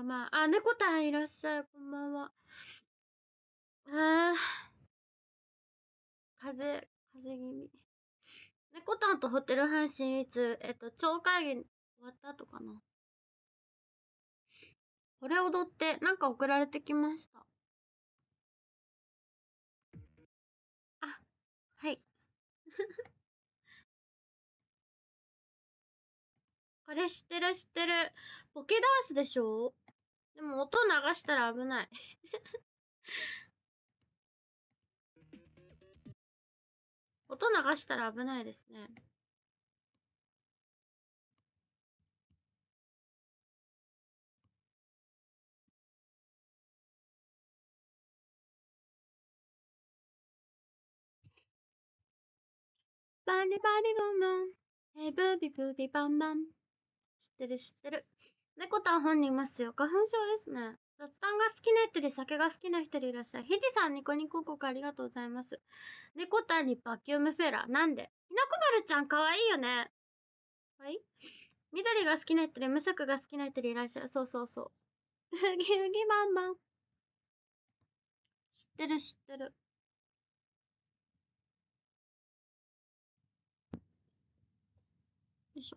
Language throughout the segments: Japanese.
まあ。あ、猫たんいらっしゃい。こんばんは。あ風邪気味。猫たんとホテル配信いつ、超会議終わった後かな。これ踊って、なんか送られてきました。あ、はい。これ知ってる知ってる。ポケダンスでしょ？でも音流したら危ない。音流したら危ないですね。バリバリブンブン。ブビブビバンバン。知ってる知ってる。猫たん本人いますよ。花粉症ですね。雑談が好きな人で酒が好きな人でいらっしゃい。ひじさんニコニコ効果ありがとうございます。猫たんにバキュームフェラー。なんでひなこまるちゃんかわいいよね。はい、緑が好きな人で無色が好きな人でいらっしゃる。そうそうそう。ふぎふぎバンバン。知ってる知ってる。よいしょ。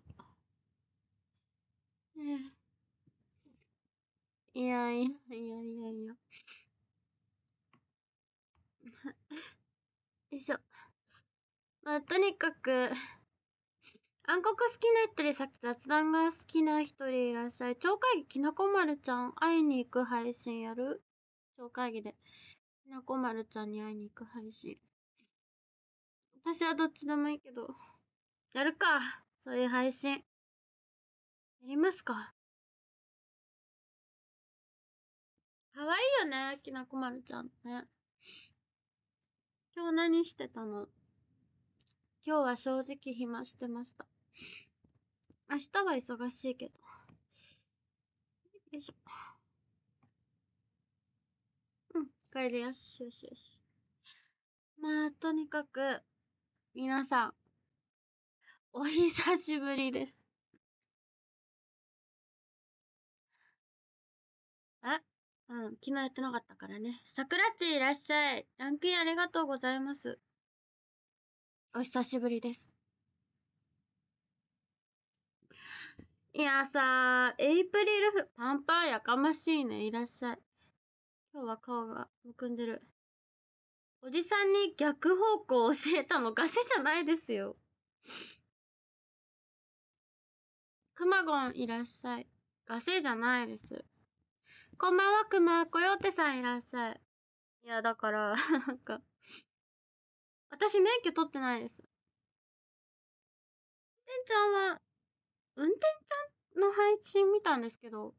いやいやいやいやいや。よいしょ。まあ、とにかく、暗黒好きな人でさっき雑談が好きな人でいらっしゃい。超会議きなこまるちゃん会いに行く配信やる？超会議で。きなこまるちゃんに会いに行く配信。私はどっちでもいいけど。やるか。そういう配信。やりますか。かわいいよね、きなこまるちゃんね。今日何してたの？今日は正直暇してました。明日は忙しいけど。よいしょ。うん、帰りやしよしよし。まあ、とにかく、皆さん、お久しぶりです。うん、昨日やってなかったからね。さくらっちいらっしゃい。ランクインありがとうございます。お久しぶりです。いやさエイプリルフ、パンパンやかましいね。いらっしゃい。今日は顔がむくんでる。おじさんに逆方向を教えたのガセじゃないですよ。くまごんいらっしゃい。ガセじゃないです。こんばんは、くま。コヨーテさんいらっしゃい。いや、だから、なんか、私免許取ってないです。運転ちゃんは、運転ちゃんの配信見たんですけど、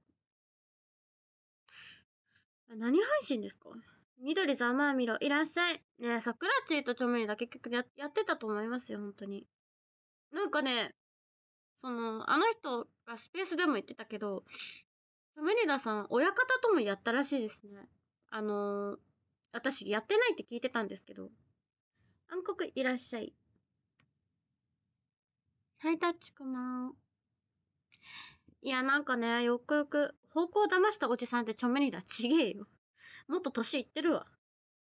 何配信ですか？緑ざまあみろ、いらっしゃい。ねえ、桜チーとチョメリだ結局やってたと思いますよ、本当に。なんかね、あの人がスペースでも言ってたけど、チョメリダさん、親方ともやったらしいですね。私やってないって聞いてたんですけど、暗黒いらっしゃい。ハイタッチくまー。いや、なんかね、よくよく、方向を騙したおじさんってチョメリダちげえよ。もっと年いってるわ。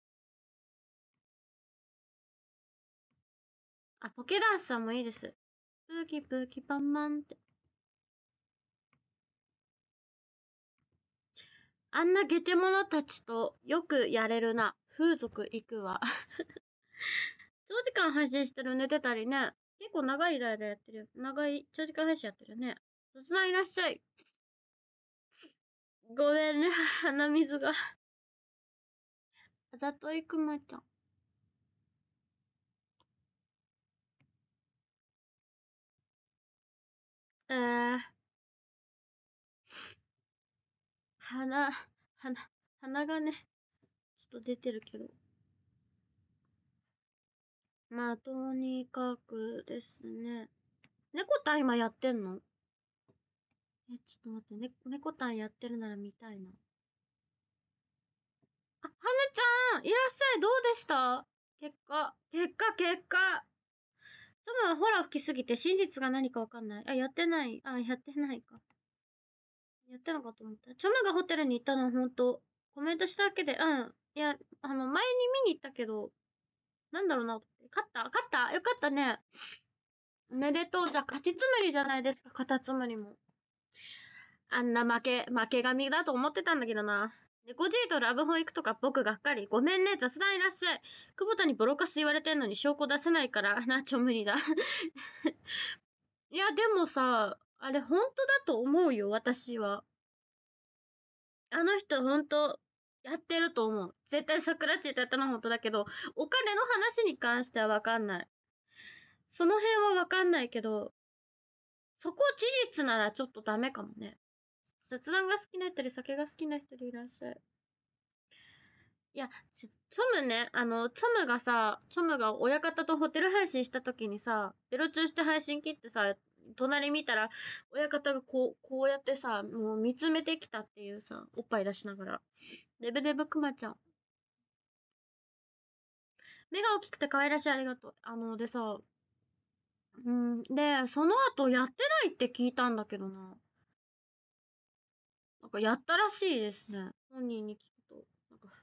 あ、ポケダンスさんもいいです。プーキプーキパンマンって。あんなゲテモノたちとよくやれるな。風俗行くわ。長時間配信してる寝てたりね。結構長い間やってるよ。長い、長時間配信やってるよね。雑談いらっしゃい。ごめんね、鼻水が。あざといくまちゃん。えー、鼻、鼻がね、ちょっと出てるけど。まあ、とにかくですね。猫たん今やってんの？ちょっと待って、猫たんやってるなら見たいな。あ、はねちゃんいらっしゃい。どうでした？結果。多分ホラー吹きすぎて真実が何かわかんない。あ、やってない。あ、やってないか。 やってんのかと思った。チョムがホテルに行ったのはほんと、コメントしただけで、うん。いや、前に見に行ったけど、なんだろうな。勝ったよかったね。おめでとう。じゃあ、勝ちつむりじゃないですか、カタツムリも。あんな負け神だと思ってたんだけどな。猫 G とラブホ行くとか僕がっかり。ごめんね、雑談いらっしゃい。久保田にボロカス言われてんのに証拠出せないから、な、無理だ。いや、でもさ、あれ本当だと思うよ、私は。あの人本当、やってると思う。絶対桜地とやったのは本当だけど、お金の話に関してはわかんない。その辺はわかんないけど、そこ事実ならちょっとダメかもね。雑談が好きな人で酒が好きな人でいらっしゃい。いや、チョムね、チョムが親方とホテル配信した時にさ、ベロ中して配信切ってさ、隣見たら、親方がこうやってさ、もう見つめてきたっていうさ、おっぱい出しながら。デブデブクマちゃん。目が大きくて可愛らしい、ありがとう。でさ、で、その後やってないって聞いたんだけどな。なんかやったらしいですね。本人に聞くと。なんか、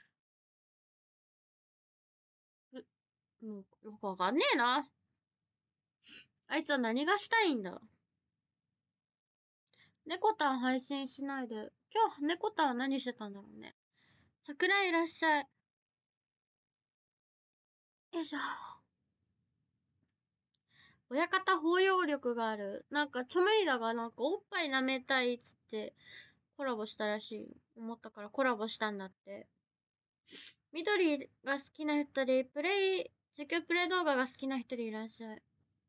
もう、よくわかんねえな。あいつは何がしたいんだ。猫タン配信しないで。今日、猫タンは何してたんだろうね。桜いらっしゃい。よいしょ。親方包容力がある。なんか、チョメリダがなんかおっぱい舐めたいっつってコラボしたらしい。思ったからコラボしたんだって。緑が好きな人で、実況プレイ動画が好きな人でいらっしゃい。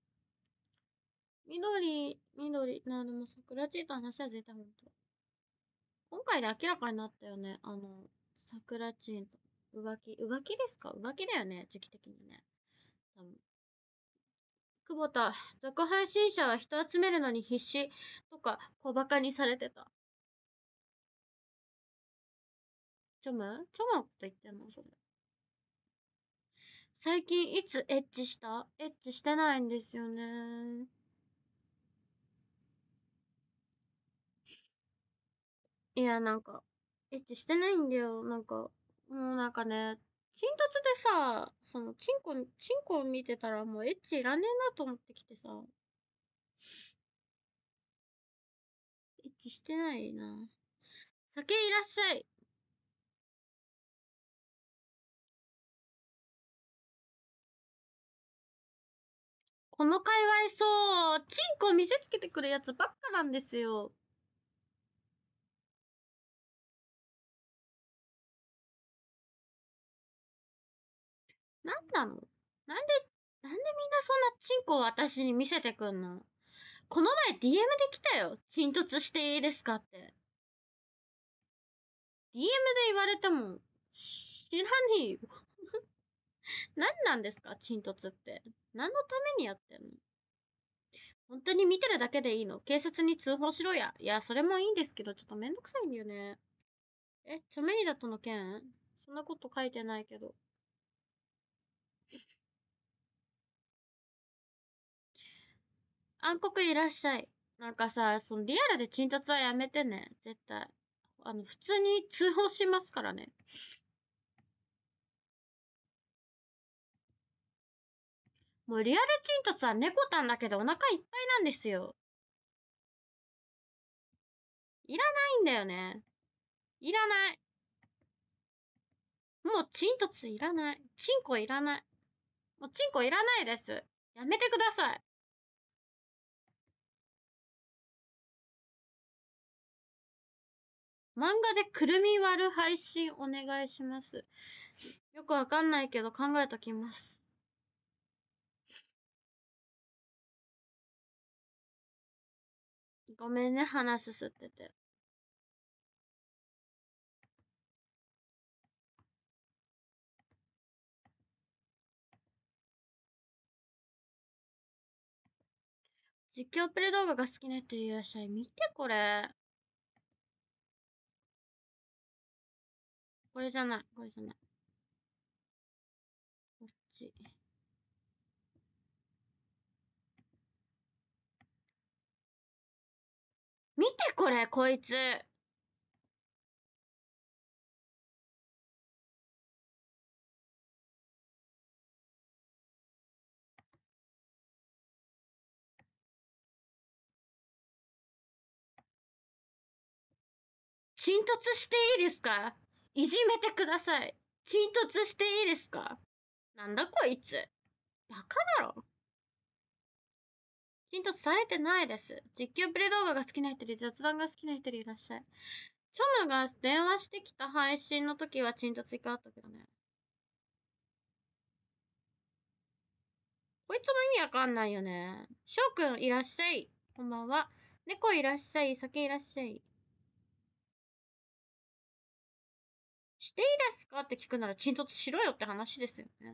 でも桜チーと話は絶対本当。今回で明らかになったよね。桜チーと浮気ですか？浮気だよね、時期的にね。多分。久保田、雑配信者は人集めるのに必死とか小馬鹿にされてた。チョムのこと言ってんのそれ。最近いつエッチしたエッチしてないんですよね。いや、なんか、エッチしてないんだよ。なんか、もうなんかね、チントツでさ、チンコ見てたらもうエッチいらねえなと思ってきてさ、エッチしてないな。酒いらっしゃい。この界隈そう、チンコ見せつけてくるやつばっかなんですよ。なんなのなんでみんなそんなチンコを私に見せてくんの？この前 DM で来たよ。沈突していいですかって。DM で言われても、知らねえよ。何なんですか沈突って。何のためにやってんの？本当に見てるだけでいいの？警察に通報しろや。いや、それもいいんですけど、ちょっとめんどくさいんだよね。チョメリダとの件そんなこと書いてないけど。暗黒いらっしゃい。なんかさ、そのリアルで沈突はやめてね。絶対。普通に通報しますからね。もうリアル沈突は猫たんだけどお腹いっぱいなんですよ。いらないんだよね。いらない。もう沈突いらない。チンコいらない。もうチンコいらないです。やめてください。漫画でくるみ割る配信お願いします。よくわかんないけど考えときます。ごめんね、鼻すすってて。実況プレ動画が好きな人いらっしゃい。見てこれ。これじゃない。これじゃない。こっち。 見てこれ、こいつ。沈突していいですか？いじめてください。沈突していいですか？なんだこいつ。バカだろ。沈突されてないです。実況プレイ動画が好きな人で雑談が好きな人でいらっしゃい。チョムが電話してきた配信の時は沈突一回あったけどね。こいつも意味わかんないよね。翔くんいらっしゃい。こんばんは。猫いらっしゃい。酒いらっしゃい。していいですかって聞くなら沈突しろよって話ですよね。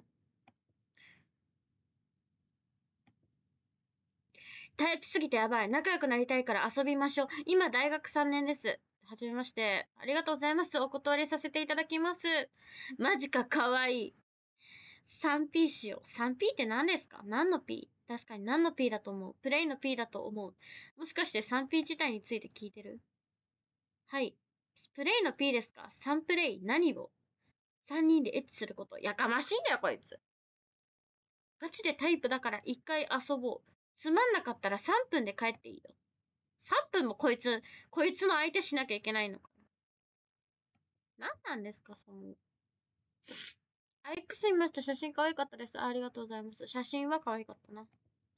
タイプすぎてやばい。仲良くなりたいから遊びましょう。今大学3年です。はじめまして。ありがとうございます。お断りさせていただきます。マジかかわいい。3P しよう。3P って何ですか？何の P？ 確かに何の P だと思う。プレイの P だと思う。もしかして 3P 自体について聞いてる？はい。プレイの P ですか？ 3 プレイ何を？ 3 人でエッチすること。やかましいんだよ、こいつ。ガチでタイプだから一回遊ぼう。つまんなかったら3分で帰っていいよ。3分もこいつの相手しなきゃいけないのか。何なんですか、その。X 見ました。写真可愛かったです。ありがとうございます。写真は可愛かったな。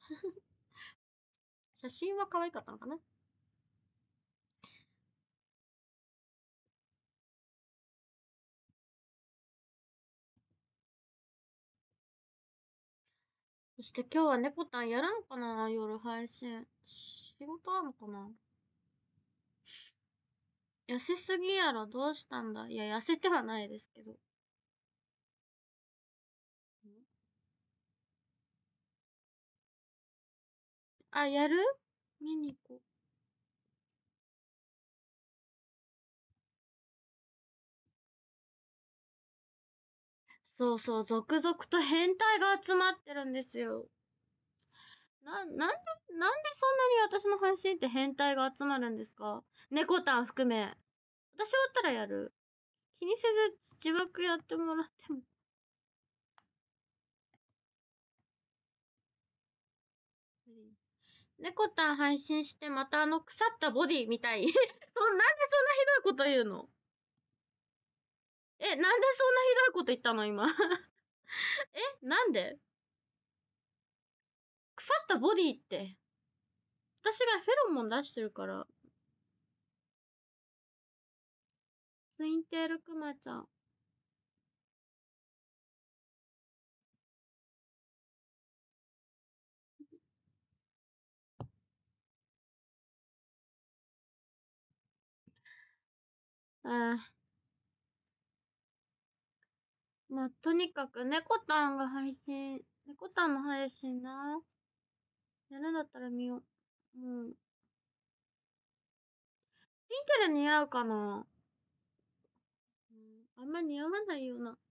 写真は可愛かったのかな。そして今日は猫たんやるのかな？夜配信。仕事あるのかな？痩せすぎやろ。どうしたんだ？いや、痩せてはないですけど。あ、やる？見に行こう。そうそう、続々と変態が集まってるんですよ。なんでそんなに私の配信って変態が集まるんですか？猫たん含め。私終わったらやる。気にせず自爆やってもらっても。猫たん配信してまた腐ったボディみたい。なんでそんなひどいこと言うの？なんでそんなひどいこと言ったの今。なんで？腐ったボディって。私がフェロモン出してるから。ツインテールクマちゃん。まあ、とにかく、猫たんの配信な。やるんだったら見よう。もう、ピンクで似合うかな？あんま似合わないような。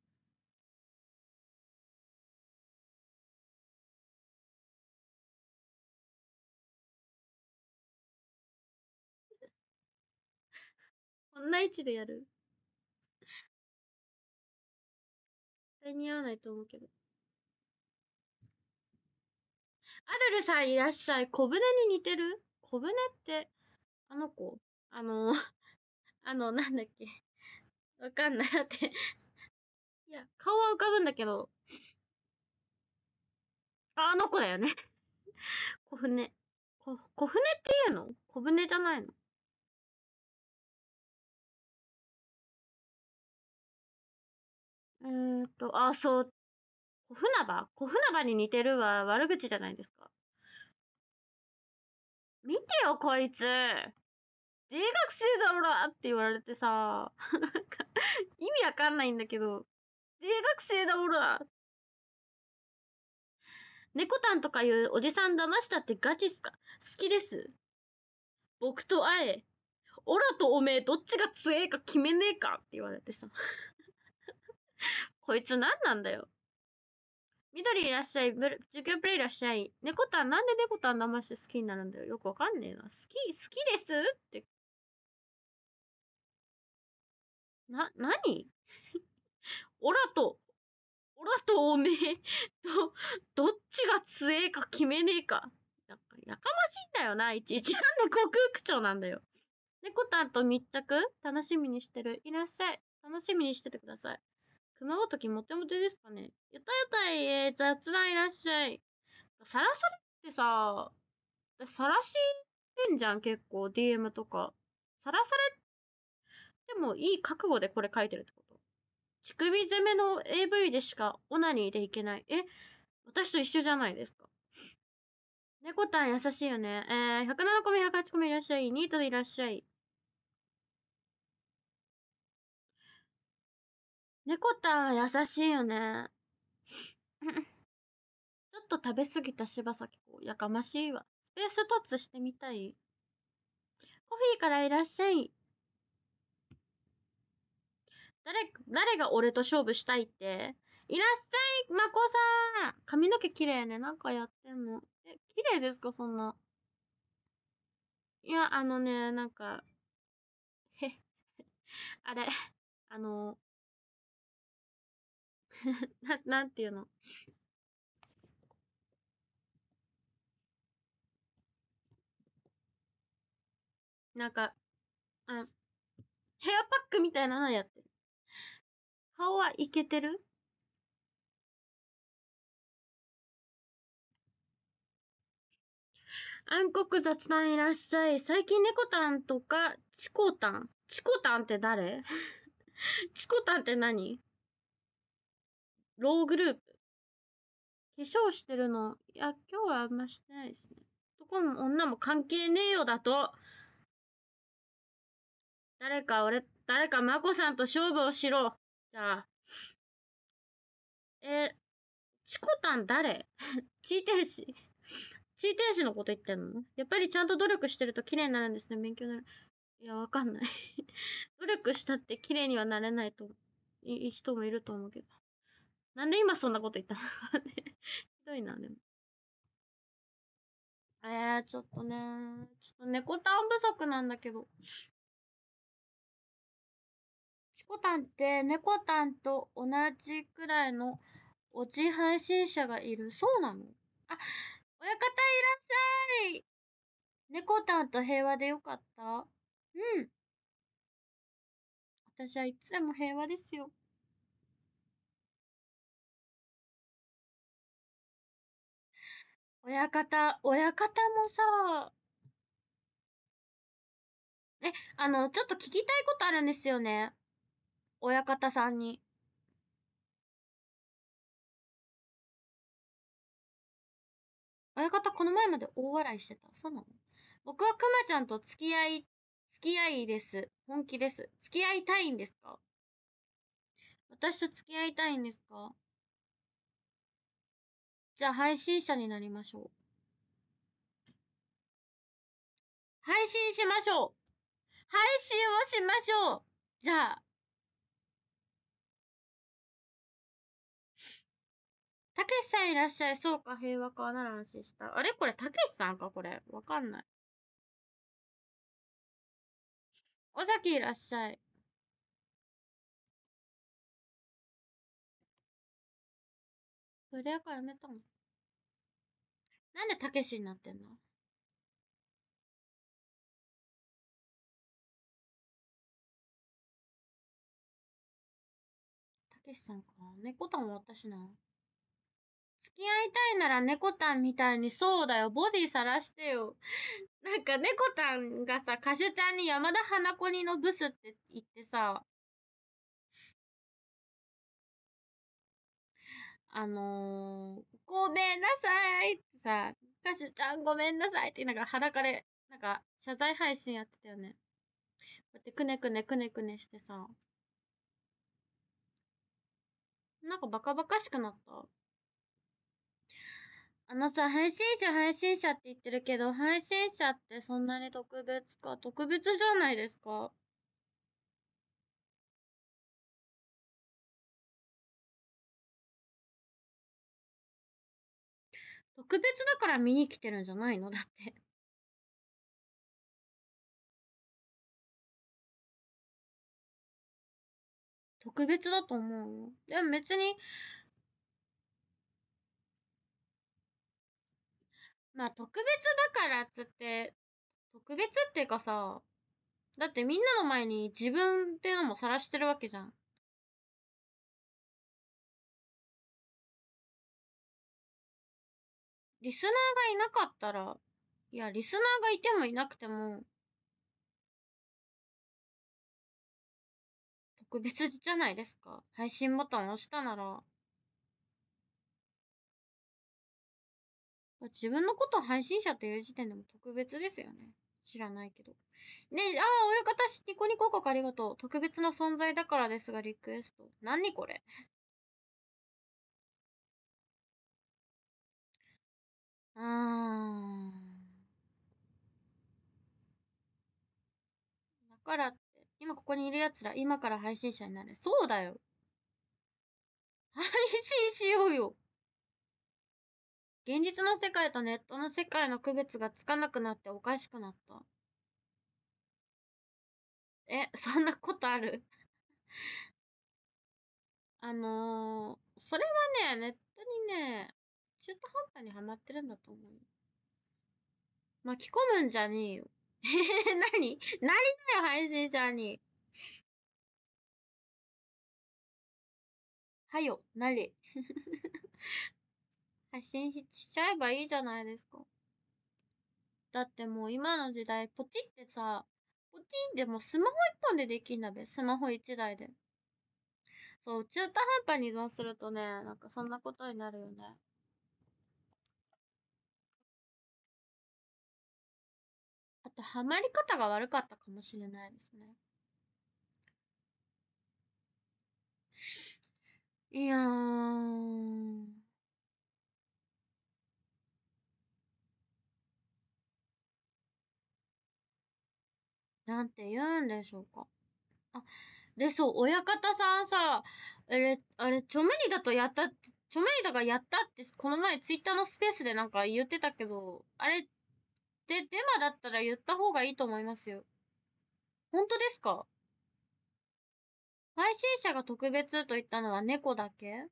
こんな位置でやる？絶対似合わないと思うけど。アルルさんいらっしゃい。小舟に似てる？小舟って、あの子？あの、なんだっけ。わかんない。だって、いや、顔は浮かぶんだけど、あの子だよね。小舟。小舟って言うの？小舟じゃないの？そう、小船場に似てるは悪口じゃないですか。見てよ、こいつ。税学生だろらって言われてさ、なんか、意味わかんないんだけど、税学生だろら。猫タンとかいうおじさん騙したってガチっすか？好きです。僕と会え。オラとおめえどっちが強えか決めねえかって言われてさ。こいつ何なんだよ。 緑いらっしゃい。授業プレイいらっしゃい。猫たん、なんで猫たん騙して好きになるんだよ。よくわかんねえな。好きですって。何オラと、おめえと、どっちが強えか決めねえか。やかましいんだよな、いちいち。なんで克服長なんだよ。猫たんと密着楽しみにしてる。いらっしゃい。楽しみにしててください。熊本きモテモテですかね。ゆたゆたい、雑談いらっしゃい。さらされってさ、さらしてんじゃん、結構、DM とか。さらされてもいい覚悟でこれ書いてるってこと？乳首攻めの AV でしかオナニーでいけない。私と一緒じゃないですか。猫たん優しいよね。107個目、108個目いらっしゃい。ニートでいらっしゃい。猫たん優しいよね。ちょっと食べ過ぎた柴咲コウ。やかましいわ。スペーストッツしてみたい。コフィーからいらっしゃい。誰が俺と勝負したいって？いらっしゃい、まこさん。髪の毛綺麗ね。なんかやってんの？綺麗ですか、そんな。いや、なんか、へ、あれ、あの、なんていうの？なんか、あ、ヘアパックみたいなのやってる。顔はイケてる？暗黒雑談いらっしゃい。最近猫タンとか、チコタン。チコタンって誰？チコタンって何？ローグループ。化粧してるの？いや、今日はあんましてないですね。男も女も関係ねえよだと。誰かマコさんと勝負をしろ。じゃあ、チコタン誰？チーテーシ。チーテーシのこと言ってんの？やっぱりちゃんと努力してると綺麗になるんですね。勉強になる。いや、わかんない。努力したって綺麗にはなれないと、人もいると思うけど。なんで今そんなこと言ったの？ひどいな、でも。ちょっとね、ちょっと猫タン不足なんだけど。チコタンって猫タンと同じくらいのおじ配信者がいる。そうなの？あ、親方いらっしゃい。猫タンと平和でよかった？うん。私はいつでも平和ですよ。親方もさ、ちょっと聞きたいことあるんですよね。親方さんに。親方この前まで大笑いしてた。そうなの？僕はくまちゃんと付き合いです。本気です。付き合いたいんですか？私と付き合いたいんですか？じゃあ配信者になりましょう。配信しましょう。配信をしましょう。じゃあ、たけしさんいらっしゃい。そうか、平和か。なら安心した。あれこれ、たけしさんかこれ。わかんない。尾崎いらっしゃい。それかやめたの？なんでたけしになってんの？たけしさんか。猫たんも私な。付き合いたいなら猫たんみたいにそうだよ。ボディさらしてよ。なんか猫たんがさ、歌手ちゃんに山田花子にのブスって言ってさ、ごめんなさいってさ、歌手ちゃんごめんなさいってなんか裸で、なんか謝罪配信やってたよね。こうやってくねくねくねくねしてさ、なんかバカバカしくなった。配信者って言ってるけど、配信者ってそんなに特別か？特別じゃないですか？ 特別だから見に来てるんじゃないのだって。特別だと思うよ。でも別に、まあ特別だからっつって、特別っていうかさ、だってみんなの前に自分っていうのも晒してるわけじゃん。リスナーがいなかったら、いや、リスナーがいてもいなくても、特別じゃないですか。配信ボタンを押したなら、自分のことを配信者っていう時点でも特別ですよね。知らないけど。ねえ、親方、ニコニコ国ありがとう。特別な存在だからですが、リクエスト。何これ。うーん。だからって、今ここにいる奴ら、今から配信者になる。そうだよ。配信しようよ。現実の世界とネットの世界の区別がつかなくなっておかしくなった。そんなことある？それはね、ネットにね、中途半端にはまってるんだと思うよ。巻き込むんじゃねえよ。何だよ、配信者に。はよ、なれ。配信しちゃえばいいじゃないですか。だってもう今の時代、ポチってさ、ポチンでもスマホ一本でできんだべ。スマホ一台で。そう、中途半端に依存するとね、なんかそんなことになるよね。あと、ハマり方が悪かったかもしれないですね。いやー、なんて言うんでしょうか。あ、で、そう、親方さんさ、チョメリダとやったって、チョメリダがやったって、この前ツイッターのスペースでなんか言ってたけど、あれ、デマだったら言った方がいいと思いますよ。本当ですか？配信者が特別と言ったのは猫だけ？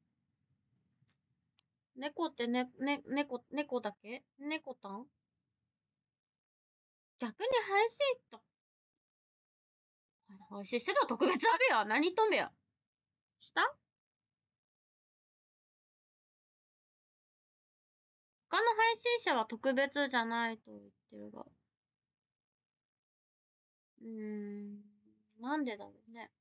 猫って猫だけ？猫たん？逆に配信してたら特別あるや。何言っとんべや。した他の配信者は特別じゃないと言ってるが。なんでだろうね。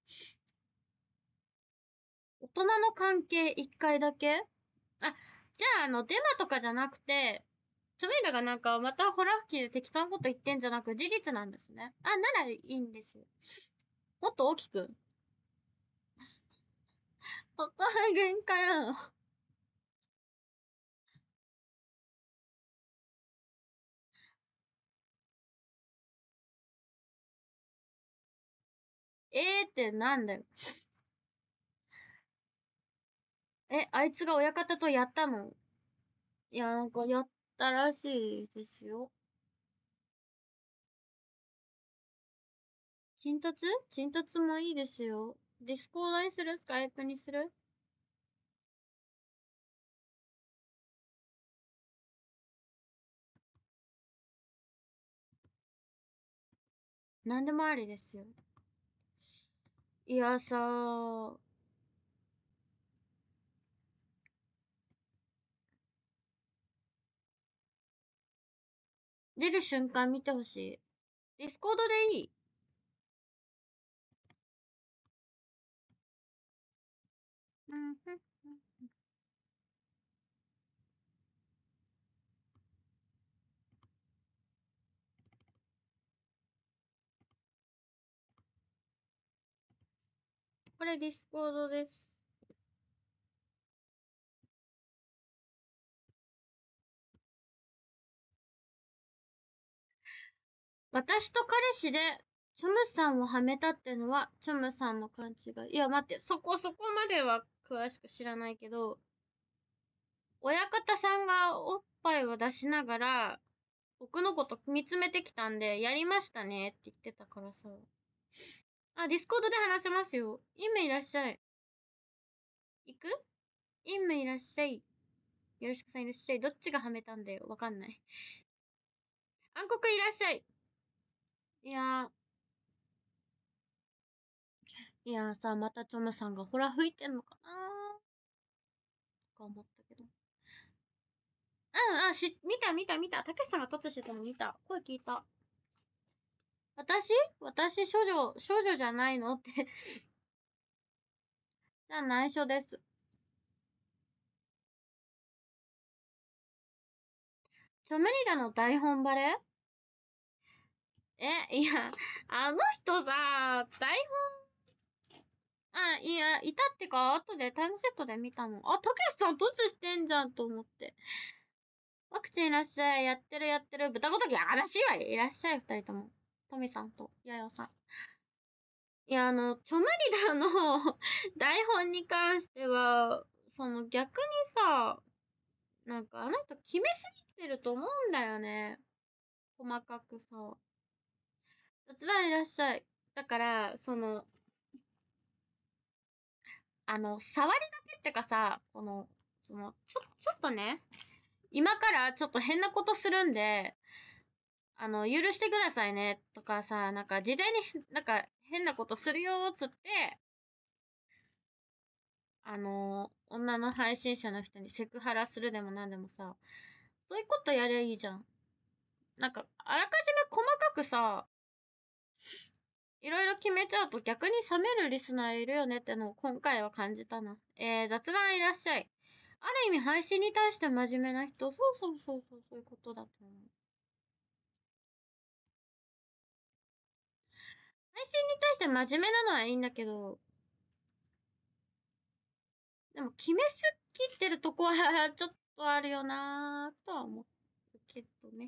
大人の関係一回だけ？じゃあデマとかじゃなくて、チョメイダがなんかまたホラ吹きで適当なこと言ってんじゃなく事実なんですね。ならいいんですよ。もっと大きく。ここは限界なの。ってなんだよ。あいつが親方とやったの？いや、なんかやったらしいですよ。沈突もいいですよ。ディスコードにする？スカイプにする？なんでもありですよ。いやさー、出る瞬間見てほしい。ディスコードでいい？うんふん。これディスコードです。私と彼氏で、チョムさんをはめたってのは、チョムさんの勘違い。いや、待って、そこまでは詳しく知らないけど、親方さんがおっぱいを出しながら、僕のこと見つめてきたんで、やりましたねって言ってたからさ。あ、ディスコードで話せますよ。インメいらっしゃい。行く？インメいらっしゃい。よろしくさんいらっしゃい。どっちがはめたんだよ。わかんない。暗黒いらっしゃい。いやさ、またチョムさんがほら吹いてんのかなとか思ったけど。見た。たけしさんが突してたの見た。声聞いた。私、少女じゃないのってじゃあ内緒です。チョメリダの台本バレいや、あの人さ、台本、いたってか、後でタイムセットで見たの。あ、たけしさん突してんじゃんと思って。ワクチンいらっしゃい。やってる。豚ごときやらしいわ。いらっしゃい、二人とも。トミさんと、やよさん。いや、チョメリダの台本に関しては、逆にさ、なんかあの人決めすぎてると思うんだよね。細かくさ。雑談いらっしゃい。だから、触りだけってかさ、ちょっとね、今からちょっと変なことするんで、許してくださいね、とかさ、なんか事前になんか変なことするよ、つって、女の配信者の人にセクハラするでもなんでもさ、そういうことやりゃいいじゃん。なんか、あらかじめ細かくさ、いろいろ決めちゃうと逆に冷めるリスナーいるよねってのを今回は感じたな。雑談いらっしゃい。ある意味配信に対して真面目な人。そういうことだと思う。配信に対して真面目なのはいいんだけど、でも決めすぎてるとこはちょっとあるよなぁとは思うけどね。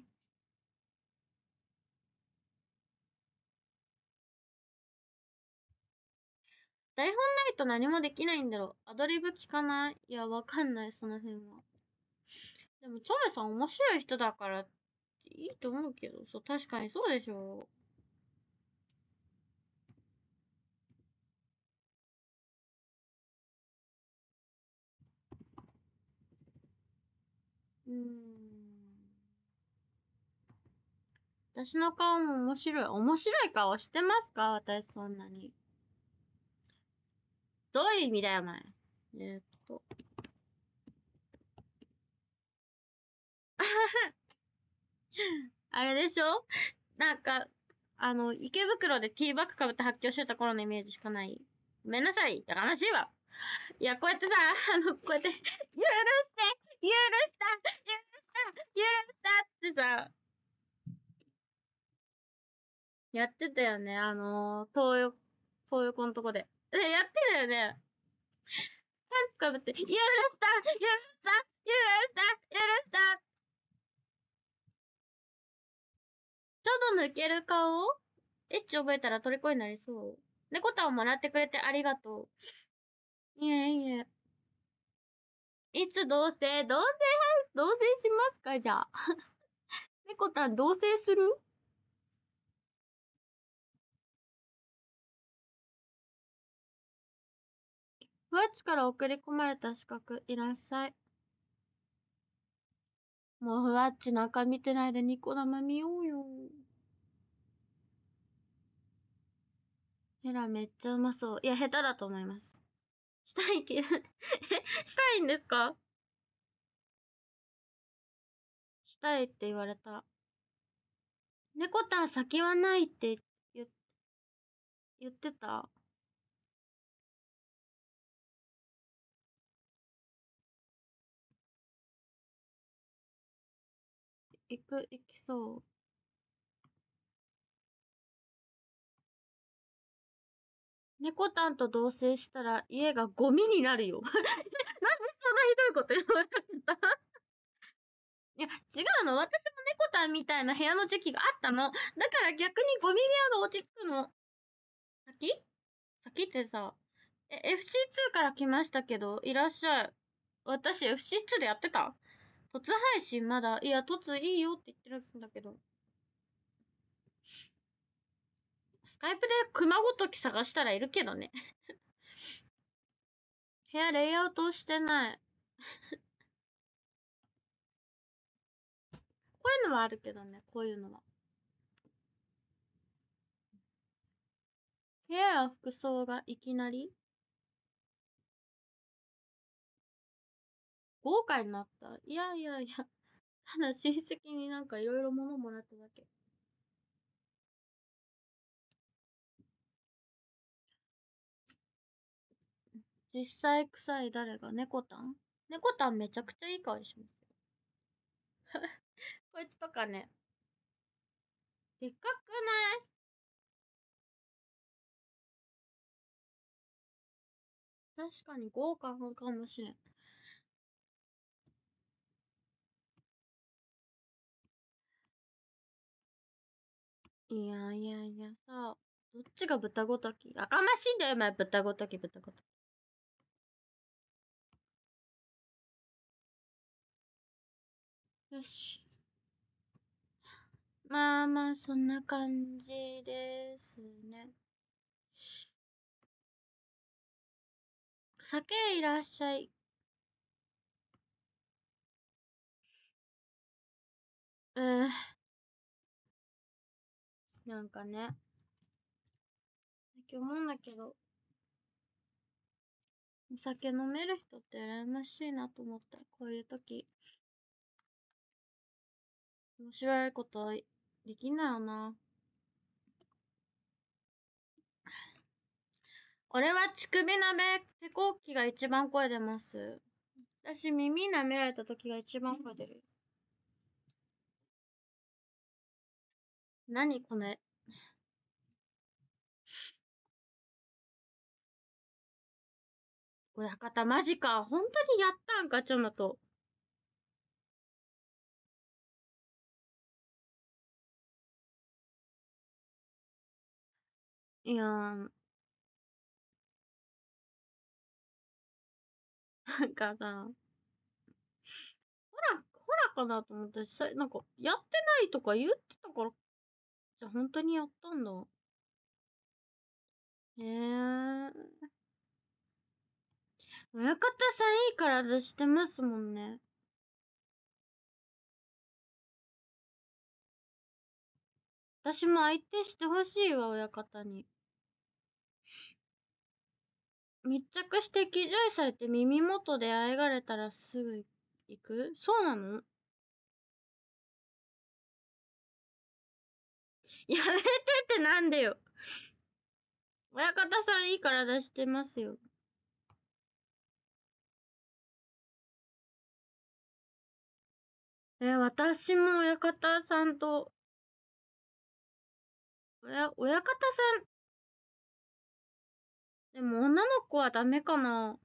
台本ないと何もできないんだろう。アドリブ聞かない？いや、わかんない、その辺は。でも、チョメさん面白い人だから、いいと思うけど、そう、確かにそうでしょ私の顔も面白い。面白い顔してますか？私そんなに。どういう意味だよ、お前。えーっと。あれでしょ？なんか、池袋でティーバッグかぶって発狂してた頃のイメージしかない。ごめんなさい。やかましいわ。いや、こうやってさ、こうやって、許して、許したってさ、やってたよね。東横のとこで。やってたよね。パンツかぶって、許した。ちょうど抜ける顔エッチ覚えたら虜になりそう。猫タをもらってくれてありがとう。いえいえ。いつ同棲しますか？じゃあ。猫タ同棲する？ふわっちから送り込まれた資格いらっしゃい。もうふわっち中見てないでニコ生見ようよ。ヘラめっちゃうまそう。いや、下手だと思います。したいけどしたいんですか？したいって言われた。猫たん先はないって言言ってた？行きそう。猫たんと同棲したら家がゴミになるよ。なんでそんなひどいこと言われた？いや、違うの。私も猫たんみたいな部屋の時期があったの。だから逆にゴミ部屋が落ち着くの。先ってさ、FC2 から来ましたけど、いらっしゃい。私 FC2 でやってた？ 突配信まだ、いや、突いいよって言ってるんだけど。スカイプで熊ごとき探したらいるけどね。部屋レイアウトしてない。こういうのはあるけどね、こういうのは。部屋や服装がいきなり豪華になった。いやいやいや、ただ親戚になんかいろいろ物もらっただけ。実際臭い誰が猫たん猫たんめちゃくちゃいい香りしますよ。こいつとかね。でかくない確かに豪華かもしれん。いやいやいやさ、どっちが豚ごときやかましいんだよ、お前、豚ごとき、豚ごとき。よし。まあまあ、そんな感じですね。酒いらっしゃい。なんかね、最近思うんだけど、お酒飲める人って羨ましいなと思った。こういう時。面白いことできんだろうな。俺は乳首舐め、手こきが一番声出ます。私耳舐められた時が一番声出る。何これ。親方マジか。本当にやったんか、ちょっと。いやー、なんかさ、ほらかなと思ってさ、なんか、やってないとか言ってたから、じゃあ本当にやったんだ。へえ。親方さんいい体してますもんね。私も相手してほしいわ、親方に。密着して騎乗位されて耳元であえがれたらすぐ行くそうなのやめてってなんでよ。親方さんいい体してますよ。私も親方さんと、親方さん、でも女の子はダメかな。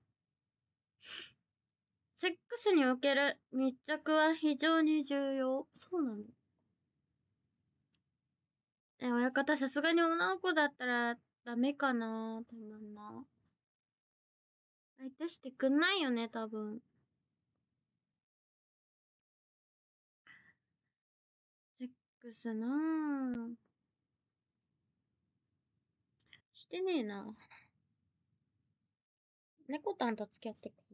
セックスにおける密着は非常に重要。そうなの親方さすがに女の子だったらダメかな多分な。相手してくんないよね、多分。セックスなぁ。してねえな。猫たんと付き合ってくる。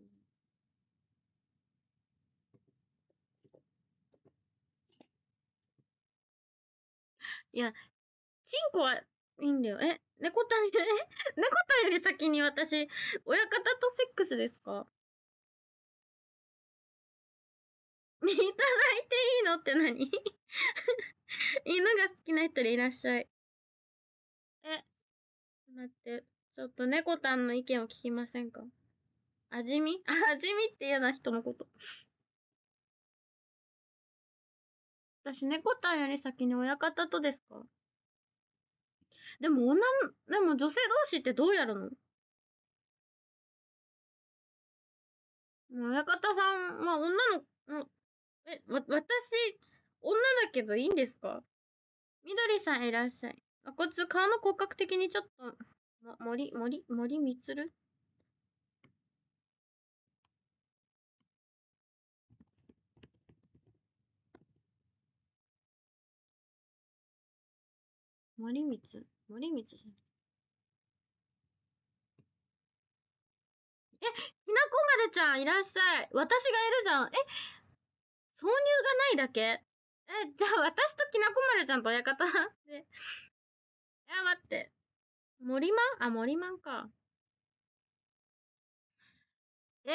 いや、チンコはいいんだよ。猫たん、猫たんより先に私、親方とセックスですかいただいていいのって何犬が好きな人でいらっしゃい。え、待って。ちょっと猫たんの意見を聞きませんか味見味見って嫌な人のこと。私、猫たんより先に親方とですかでもでも女性同士ってどうやるの親方さん、まあ女の、私、女だけどいいんですかみどりさんいらっしゃい。こいつ顔の骨格的にちょっと、森みつる森光じゃん。きなこまるちゃんいらっしゃい。私がいるじゃん。挿入がないだけ？じゃあ私ときなこまるちゃんと親方で。待って。森マン？森マンか。き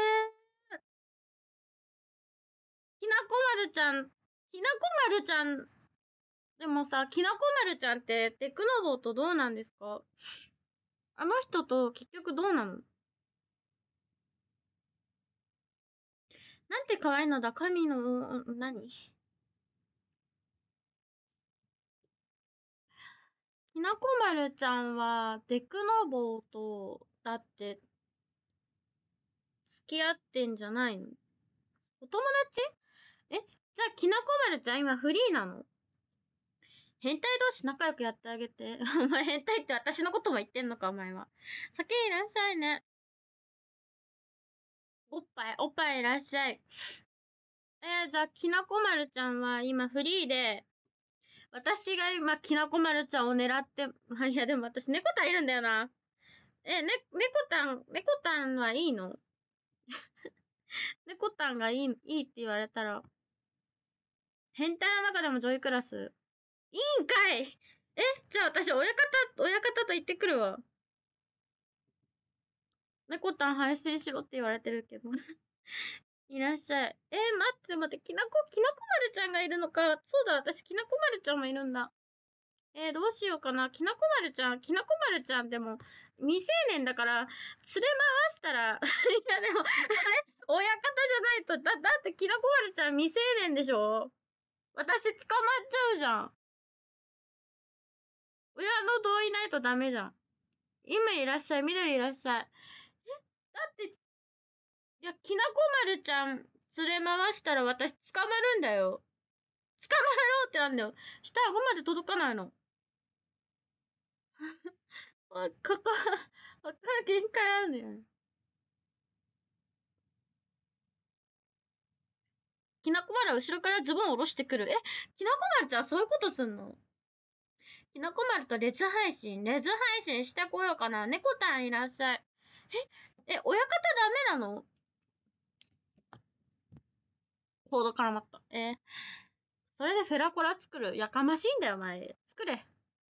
なこまるちゃん、きなこまるちゃん、でもさ、きなこまるちゃんってテクノボーとどうなんですか？あの人と結局どうなの？なんて可愛いのだ、神の、何？きなこまるちゃんは、デクノボーと、だって、付き合ってんじゃないの？お友達？じゃあ、きなこまるちゃん今フリーなの？変態同士仲良くやってあげて。お前変態って私のことも言ってんのか、お前は。先いらっしゃいね。おっぱいいらっしゃい。じゃあ、きなこまるちゃんは今フリーで、私が今、きなこまるちゃんを狙って、いや、でも私、猫たんいるんだよな。猫たんはいいの？猫たんがいいって言われたら、変態の中でも上位クラス。いいんかい？じゃあ私、親方と言ってくるわ。猫たん配信しろって言われてるけど。いらっしゃい。待って、きなこまるちゃんがいるのか。そうだ、私、きなこまるちゃんもいるんだ。どうしようかな。きなこまるちゃんでも、未成年だから、連れ回したら、いやでも、親方じゃないと、だってきなこまるちゃん未成年でしょ？私捕まっちゃうじゃん。親の同意ないとダメじゃん。今いらっしゃい、緑いらっしゃい。だって、いや、きなこまるちゃん連れ回したら私捕まるんだよ。捕まろうってなんだよ。下顎まで届かないの。限界あるんだよ。きなこまるは後ろからズボン下ろしてくる。きなこまるちゃんそういうことすんの？きなこまるとレズ配信してこようかな。猫たんいらっしゃい。親方ダメなの？コード絡まった。それでフェラコラ作る。やかましいんだよ、お前。作れ。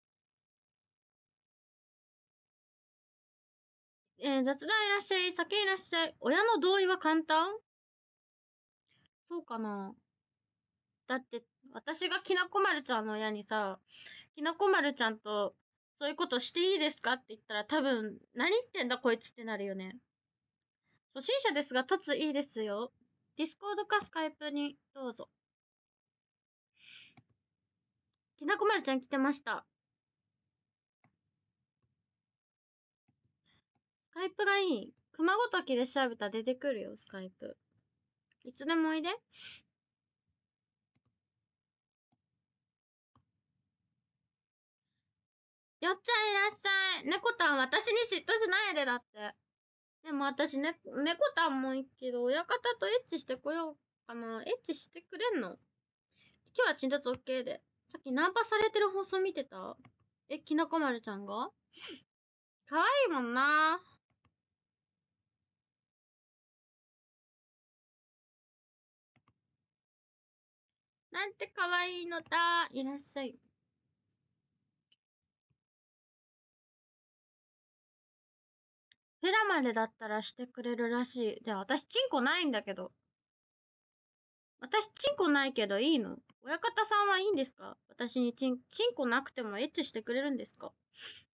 雑談いらっしゃい。酒いらっしゃい。親の同意は簡単？そうかな。だって、私がきなこまるちゃんの親にさ、きなこまるちゃんと、そういうことしていいですかって言ったら多分、何言ってんだこいつってなるよね。初心者ですが、突いいですよ。ディスコードかスカイプにどうぞ。きなこまるちゃん来てました。スカイプがいい。熊ごときで調べたら出てくるよ、スカイプ。いつでもおいで。よっちゃんいらっしゃい。猫たん私に嫉妬しないでだって。でも私ね、猫たんもいいけど、親方とエッチしてこようかな。エッチしてくれんの？今日は陳列 OK で。さっきナンパされてる放送見てた？きなこまるちゃんが可愛いもんな。なんて可愛いのだ。いらっしゃい。フェラまでだったらしてくれるらしい。で、私チンコないんだけど。私チンコないけどいいの？親方さんはいいんですか？私にチンコなくてもエッチしてくれるんですか？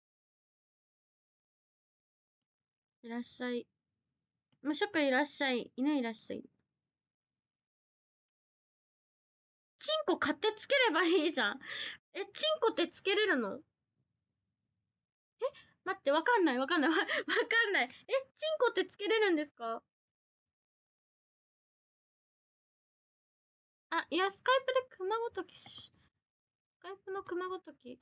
いらっしゃい。無職いらっしゃい。犬いらっしゃい。チンコ買ってつければいいじゃん。チンコってつけれるの？待って、わかんない。わかんない。チンコってつけれるんですか？いや、スカイプで熊ごときスカイプの熊ごとき。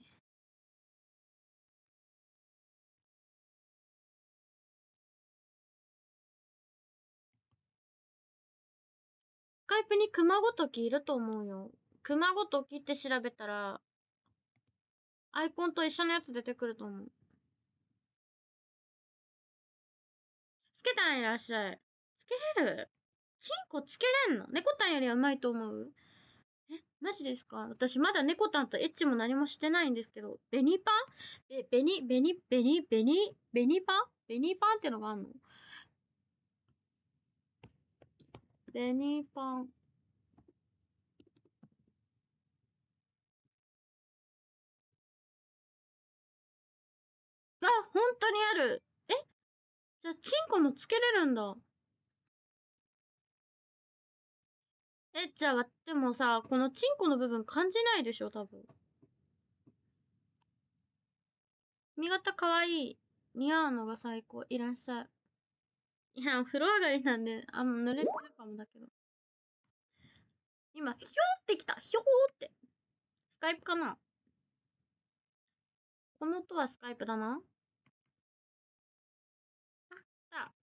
スカイプに熊ごときいると思うよ。熊ごときって調べたら、 アイコンと一緒のやつ出てくると思う。つけたらいらっしゃい。つけれる？チンコつけれんの？猫タンよりはうまいと思う？マジですか？私まだ猫タンとエッチも何もしてないんですけど。ベニパン？ベニパンってのがあんの？ベニパン。あ、本当にある。じゃあ、チンコもつけれるんだ。じゃあ、でもさ、このチンコの部分感じないでしょ、多分。髪型かわいい。似合うのが最高。いらっしゃい。いや、風呂上がりなんで、濡れてるかもだけど。今、ひょーってきた。ひょーって。スカイプかな？この音はスカイプだな。あ、来た。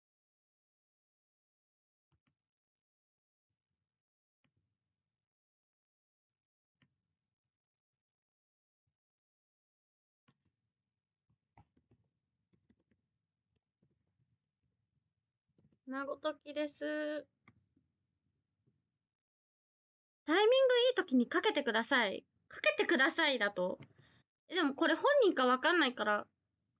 なごときです。タイミングいい時にかけてください。かけてくださいだと。でもこれ本人かわかんないから。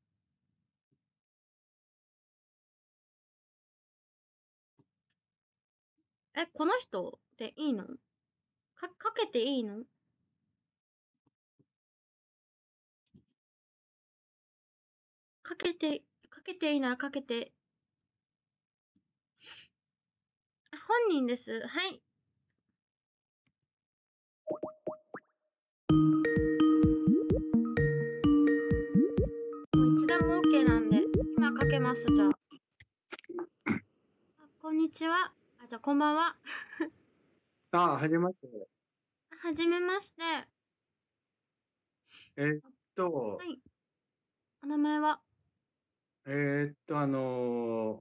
この人でいいの？かけていいの？かけていいならかけて。本人です。はい。もういつでも OK なんで、今かけます、じゃあ。こんにちは。じゃあこんばんは。 はじめまして。 はじめまして。 えーっと、 はい。お名前は？ えーっと、あの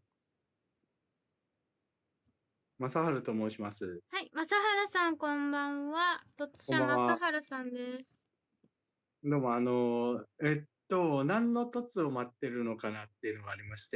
正治と申します。 はい。正治さん、こんばんは。突こん者正ばんは。 治さんです。 どうも、何の凸を待ってるのかなっていうのがありまして、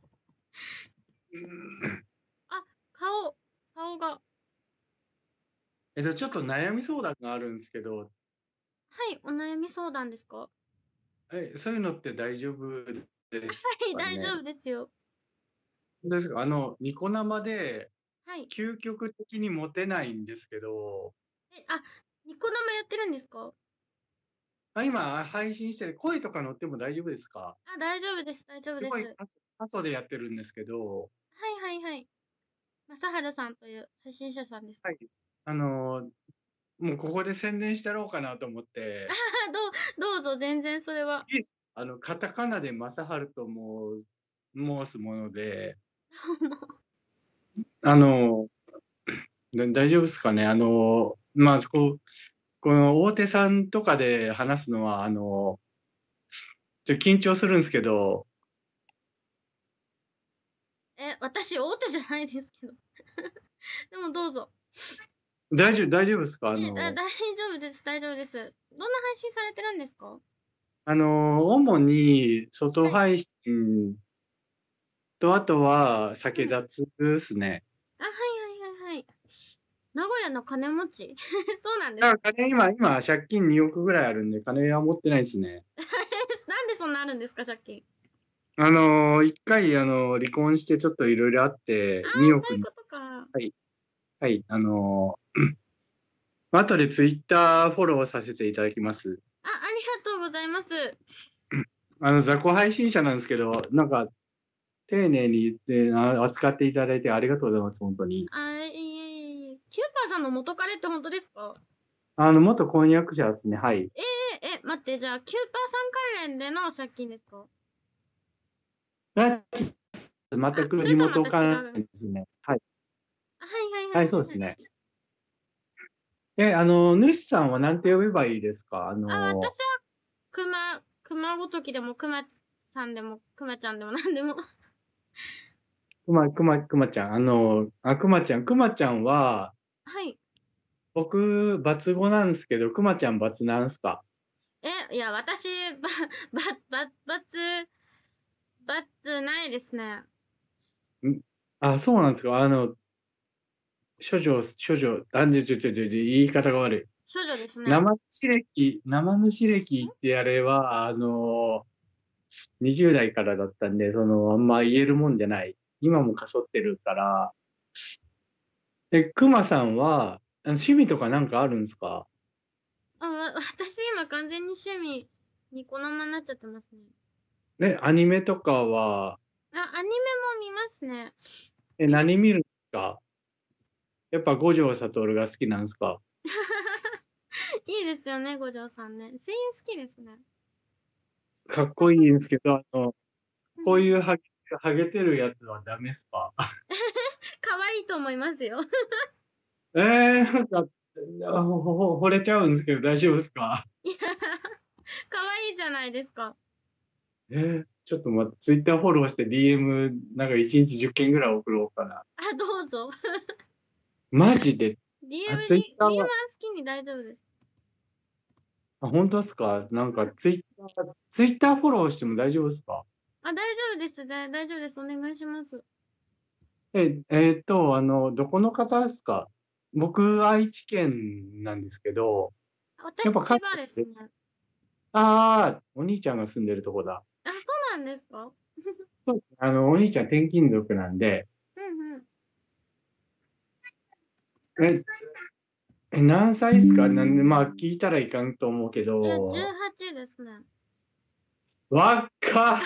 あ、顔が。 ちょっと悩み相談があるんですけど、 はい、お悩み相談ですか？はそういうのって大丈夫ですい、大丈かね？ 夫ですよ。 ですか？ニコ生ではい。 究極的にモテないんですけど、 ニコ生やってるんですか？ 今配信してる声とか乗っても大丈夫ですか？ 大丈夫です、大丈夫です。 すごい過疎でやってるんですけど、 はいはいはい。正治さんという配信者さんですか？ はい。あの、もうここで宣伝してやろうかなと思って、 どうぞ、全然それは。 いいですカタカナで正治と申すもので、あの、大丈夫ですかね？この大手さんとかで話すのは、ちょっと緊張するんですけど、 私、大手じゃないですけど。でもどうぞ。 大丈夫ですか？ 大丈夫です、大丈夫です。どんな配信されてるんですか？ 主に外はい。 配信と、あとはうん。 酒雑ですね。 はいはいはいはい。名古屋の金持ちそうなんですか？ 今、借金2億ぐらいあるんで、金は持ってないですね。 なんでそんなあるんですか、借金。 一回、離婚してちょっといろいろあって、2億に、 そういうことか。 はい、はい、後でツイッターフォローさせていただきます。 ありがとうございます。 雑魚配信者なんですけど、なんか、丁寧に言って扱っていただいてありがとうございます、本当に。 いえいえいえ。キューパーさんの元彼って本当ですか？ 元婚約者ですね、はい。 待って、じゃあ、キューパーさん関連での借金ですか？ 全くそれとはま地元た違う。 関連ですね。はい。 はいはいははい、 いはいはい。 そうですね。主さんは何て呼べばいいですか？ 私は熊ごときでも、熊さんでも、熊ちゃんでもなんでも。 くまちゃん。くまちゃんは、 はい。 僕、バツ語なんですけど、くまちゃんバツなんすか？ いや、私、バツないですね。 あ、そうなんですか。処女、言い方が悪い。 処女ですね。 生主歴ってあれは、20代からだったんで、あんま言えるもんじゃない。今もかそってるから。熊さんは、趣味とかなんかあるんですか？ 私今完全に趣味、ニコ生になっちゃってますアニメとかは、 ね。アニメも見ますね。 何見るんですか？やっぱ五条悟が好きなんですか？ いいですよね、五条さんね。声優好きですね。 かっこいいんですけど、こううんうん。 いうハゲてるやつはダメですか？ 可愛いと思いますよ。 なんか、惚れちゃうんですけど大丈夫ですか？ いや、可愛いじゃないですか。 ちょっと待って、ツイッターフォローして DM なんか1日10件ぐらい送ろうかな。 どうぞ。 マジで。ツイッ DM はターは、 好きに大丈夫です。 本当ですか？なんかうん。 ツイッターフォローしても大丈夫ですか？ 大丈夫です。大丈夫です。お願いします。 どこの方ですか？僕、愛知県なんですけど、やっ私、 ぱ関千葉です西で、 ね。 お兄ちゃんが住んでるとこだ。 そうなんですか？ そうお兄ちゃん転勤族なんで、 うんうん。 え、何歳ですか？まあ、聞いたらいかんと思うけど、 18ですね。 若っ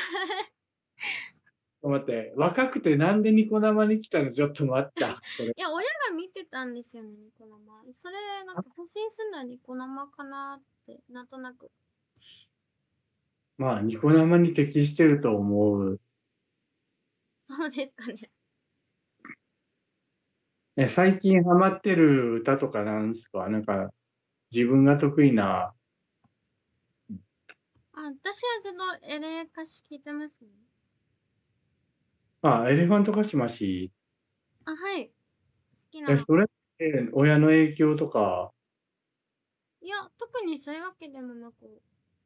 待って、若くてなんでニコ生に来たの？ちょっと待った。これ。 いや、親が見てたんですよね、ニコ生。それ、なんか、発信するのはニコ生かなって、なんとなく。 まあ、ニコ生に適してると思う。 そうですかね。 最近ハマってる歌とかなんですか？なんか、自分が得意な、 私はずっとエレカシ聞いてますね。 エレファントカシマシ。 はい。好きな。 それって親の影響とか、 いや、特にそういうわけでもなく。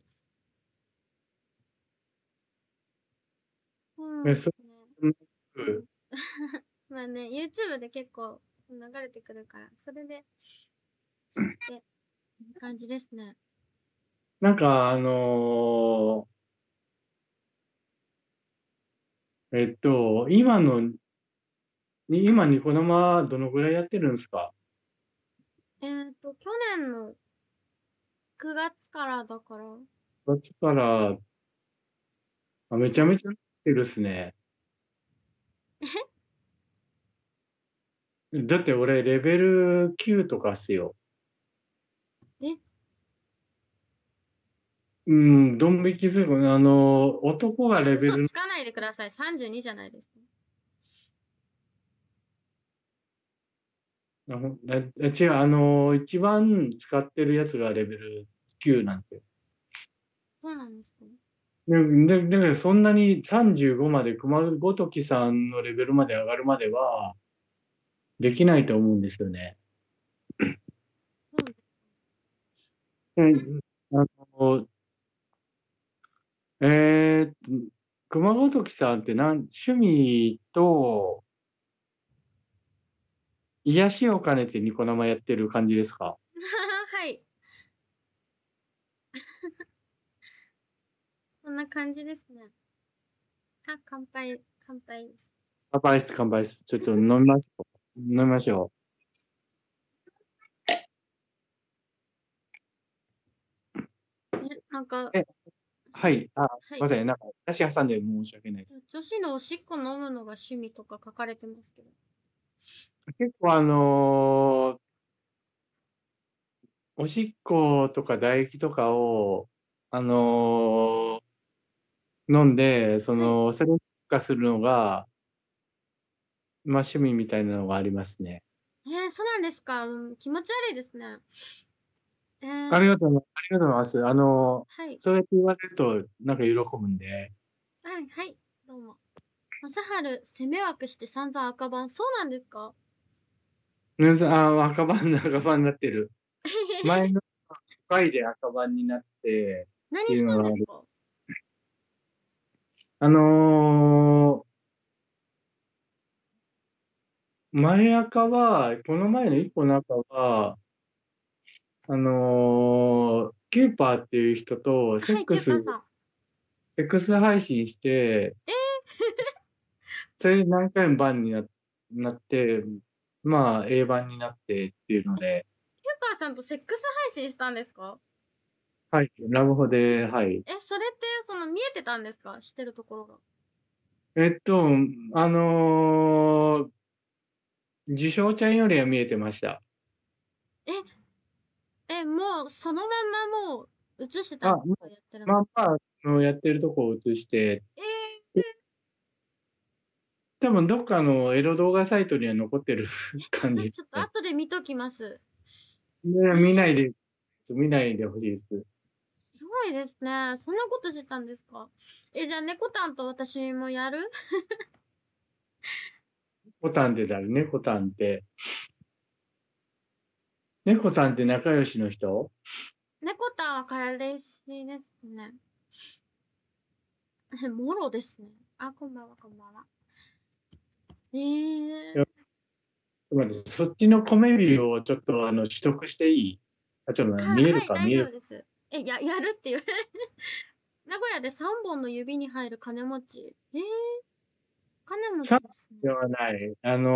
そうでそすね。 れうん。まあね、YouTube で結構流れてくるから、それで知って感じですね。 なんか、今ニコ生どのぐらいやってるんですか？ 去年の9月からだから、 月から、めちゃめちゃやってるっすね。だって俺、レベル9とかっすよ。 え、 うん、ドン引きする。男がレベル、 嘘つかないでください。32じゃないですか。 違う、一番使ってるやつがレベル9なんて。 そうなんですか？ で、そんなに35まで熊ごときさんのレベルまで上がるまでは、できないと思うんですよね。 そうです。 うんあの、えーっと、熊ごときさんって趣味と癒しを兼ねてニコ生やってる感じですか？ はい。そんな感じですね。乾杯、乾杯。 乾杯です、乾杯です。ちょっと飲みましょう。飲みましょなんか、 う。はい。すはい。 いません。なんか、私挟んで申し訳ないです。 女子のおしっこ飲むのが趣味とか書かれてますけど。 結構おしっことか唾液とかを、あの飲んで、 はい。 それを付加するのが、まあ趣味みたいなのがありますね。 そうなんですか。気持ち悪いですね。えー、 ありがとうございます。 はい。 そうやって言われると、なんか喜ぶんで。 はい、はい。どうも。正春、攻め枠して散々赤番。そうなんですか？ 皆さん、赤番になってる。前の回で赤番になって、 何したんですか？ あの前赤は、この前の一個の赤は、キューパーっていう人とはい、キューパーさん。 セックス配信して、それで何回もバンになって、まあ、A 版になってっていうので、 キューパーさんとセックス配信したんですか？ はい、ラブホで、はい。 それって見えてたんですか？してるところが。 えっと、あのー受賞ちゃんよりは見えてました。 え、もうそのまんまもう映してたんあ、 ですか？やってるの。 まあまあ、やってるとこを映して、 え多分どっかのエロ動画サイトには残ってる感じですちょっとね。 後で見ときます。 ね見ないでほしいです。 すごいですね。そんなことしてたんですか？じゃあ、猫タンと私もやる？ コタンって誰？猫タンって。猫さんって仲良しの人？ 猫タンは彼氏ですね。もろですね。あ、こんばんは、こんばんは。えいや、ちょー、 っと待って、そっちのコメビをちょっと取得していい？あ、ちょっと待って見えるはい、大か見えるか。 丈夫です。やるっていう。名古屋で3本の指に入る金持ち。金持 3 ちですね。 ではない。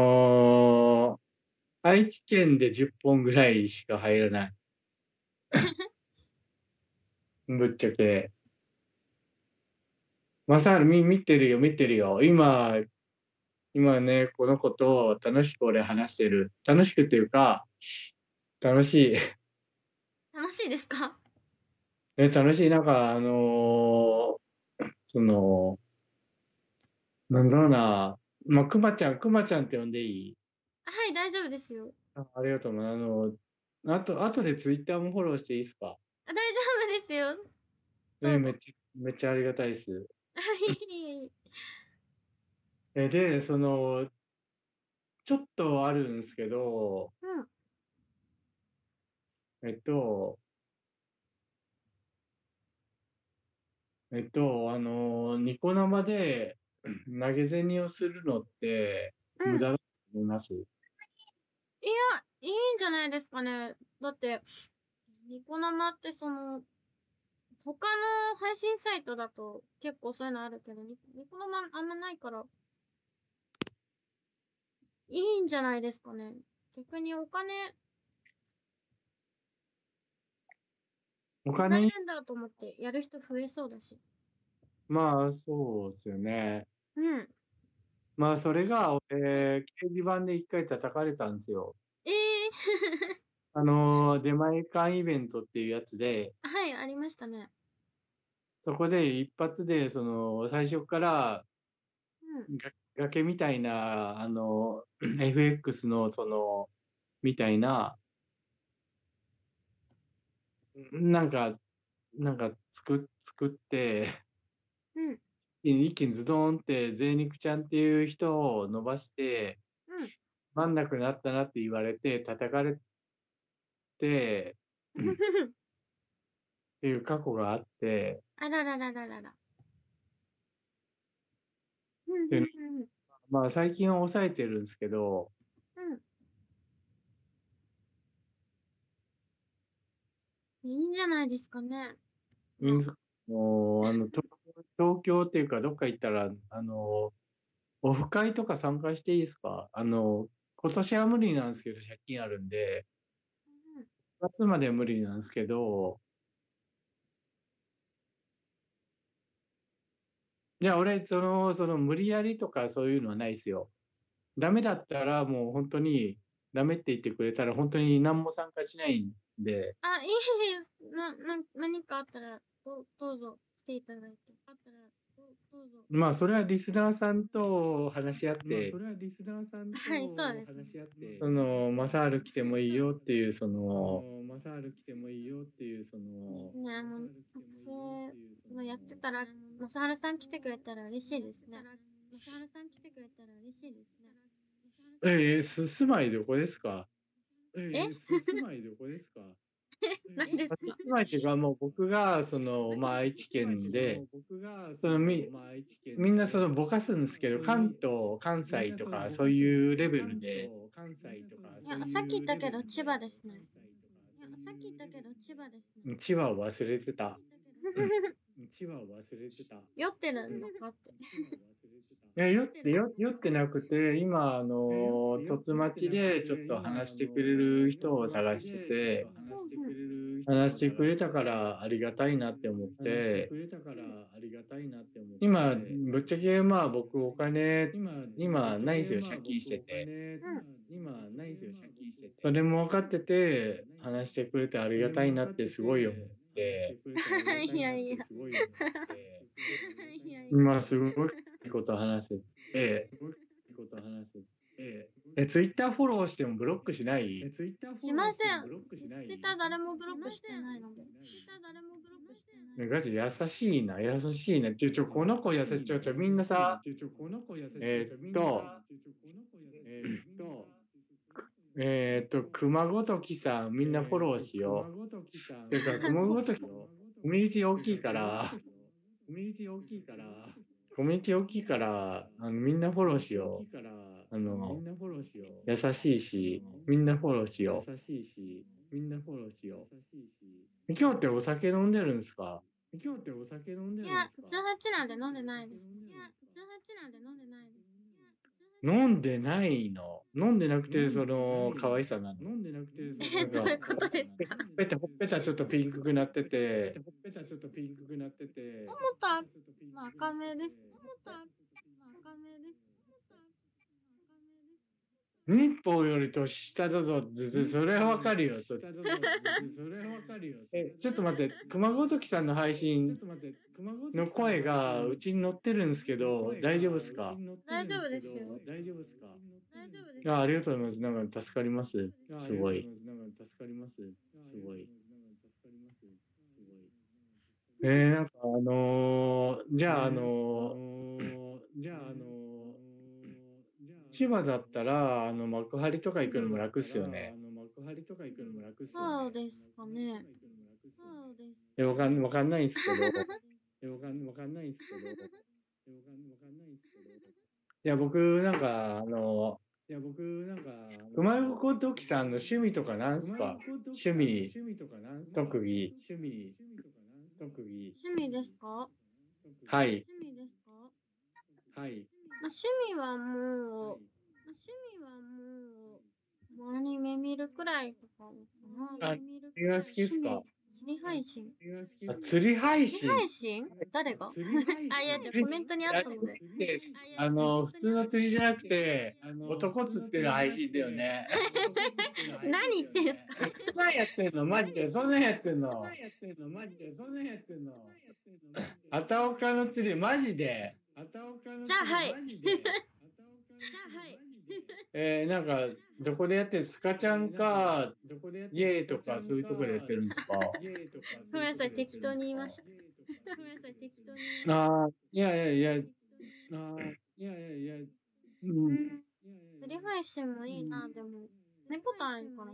愛知県で10本ぐらいしか入らない。ぶっちゃけ。まさる見てるよ、見てるよ。今ね、この子と楽しく俺話してる。楽しくっていうか、楽しい。 楽しいですか？ 楽しい。なんか、その、なんだろうな。まあ、くまちゃんって呼んでいい？ はい、大丈夫ですよ。 ありがとう。あとでツイッターもフォローしていいですか？ 大丈夫ですよ。どうぞ。 めっちゃありがたいです。 はい。 で、ちょっとあるんですけど、 うん。 えっと、ニコ生で投げ銭をするのってうん。 無駄だと思います？ いや、いいんじゃないですかね。だって、ニコ生って他の配信サイトだと結構そういうのあるけど、ニコ生あんまないから、いいんじゃないですかね。逆にお金もらえお金、 るんだと思ってやる人増えそうだし。 まあ、そうですよね。 うん。 まあ、それが、掲示板で一回叩かれたんですよ。 えー、 出前館イベントっていうやつで、 はい、ありましたね。 そこで一発で、最初からうん。 崖みたいな、FX の、みたいな、なんか、作って、 うん。 一気にズドンって、贅肉ちゃんっていう人を伸ばして、 うん。 まんなくなったなって言われて、叩かれて、っていう過去があって、 あらららららら。うん、 で、 うん、 まあ最近は抑えてるんですけど、 うん。いいんじゃないですかね。まあ、 みんもう、東京っていうか、どっか行ったら、オフ会とか参加していいですか？今年は無理なんですけど、借金あるんで、 うん。 月までは無理なんですけど、いや、俺、無理やりとかそういうのはないですよ。ダメだったら、もう本当に、ダメって言ってくれたら、本当に何も参加しないんで、 あ、いえいえ、何かあったら、どうぞ来ていただいて。あったら、どうぞ来まあ、 ていただいて。 それはリスナーさんと話し合っまあ、 て、 それはリスナーさんとはい、そうですね。話し合って、 マサール来てもいいよっていう、 マサール来てもいいよっていう、ですね。私、やってたら、マサハルさん来てくれたら嬉しいですね。マサハルさん来てくれたら嬉しいですね。 住まいどこですか？ え住まいどこですか？ 何ですか？ 住まいっていうか、もう僕が、愛知県で、みんなぼかすんですけど、関東、関西とか、そういうレベルで、 いや、さっき言ったけど千葉ですね。 千葉を忘れてた。 酔ってるのかって。 いや、酔ってなくて、今、凸町でちょっと話してくれる人を探してて、話してくれたからありがたいなって思って、今、ぶっちゃけ僕お金、今ないんですよ、借金してて。それも分かってて、話してくれてありがたいなってすごい思って、 いやいや。 今すごいこと話せて、ツイッターフォローしてもブロックしない？ しません。ツイッター誰もブロックしてないので。 ガチ優しいな。この子優しい。みんなさ、熊ごときさん、みんなフォローしよう。ていうか、熊ごとき、コミュニティ大きいから、みんなフォローしよう。優しいし、みんなフォローしよう。今日ってお酒飲んでるんですか？ いや、18なんで飲んでないです。 飲んでないの？飲んでなくて、可愛さなの？ どういうことですか？ ほっぺたちょっとピンクくなってて、 思った赤目です。 日報より年下だぞ。それはわかるよ。ちょっと待って、熊ごときさんの配信の声がうちに載ってるんですけど、大丈夫ですか？ 大丈夫ですよ。 ありがとうございます。なんか助かります。すごい。なんかじゃあ千葉だったら、幕張とか行くのも楽っすよね。 そうですかね。 わかんないんですけど。いや、僕、なんか、熊ごときさんの趣味とかなんすか？趣味、特技。 趣味ですか？ はい。 趣味はもう、アニメ見るくらいとかかな。 何が好きっすか？ 釣り配信。 釣り配信。 誰があ、いや、コメントにあったので。 普通の釣りじゃなくて、男釣ってる配信だよね。 何言ってんすか？ そんなんやってんの？マジでそんなんやってんの？あたおかの釣り、マジで？ じゃあ、はい。 なんか、どこでやってる？スカちゃんか、イエーとかそういうとこでやってるんですか？ ごめんなさい、適当に言いました。 いや、うん。 釣り配信もいいな、でも。猫たんいるからな。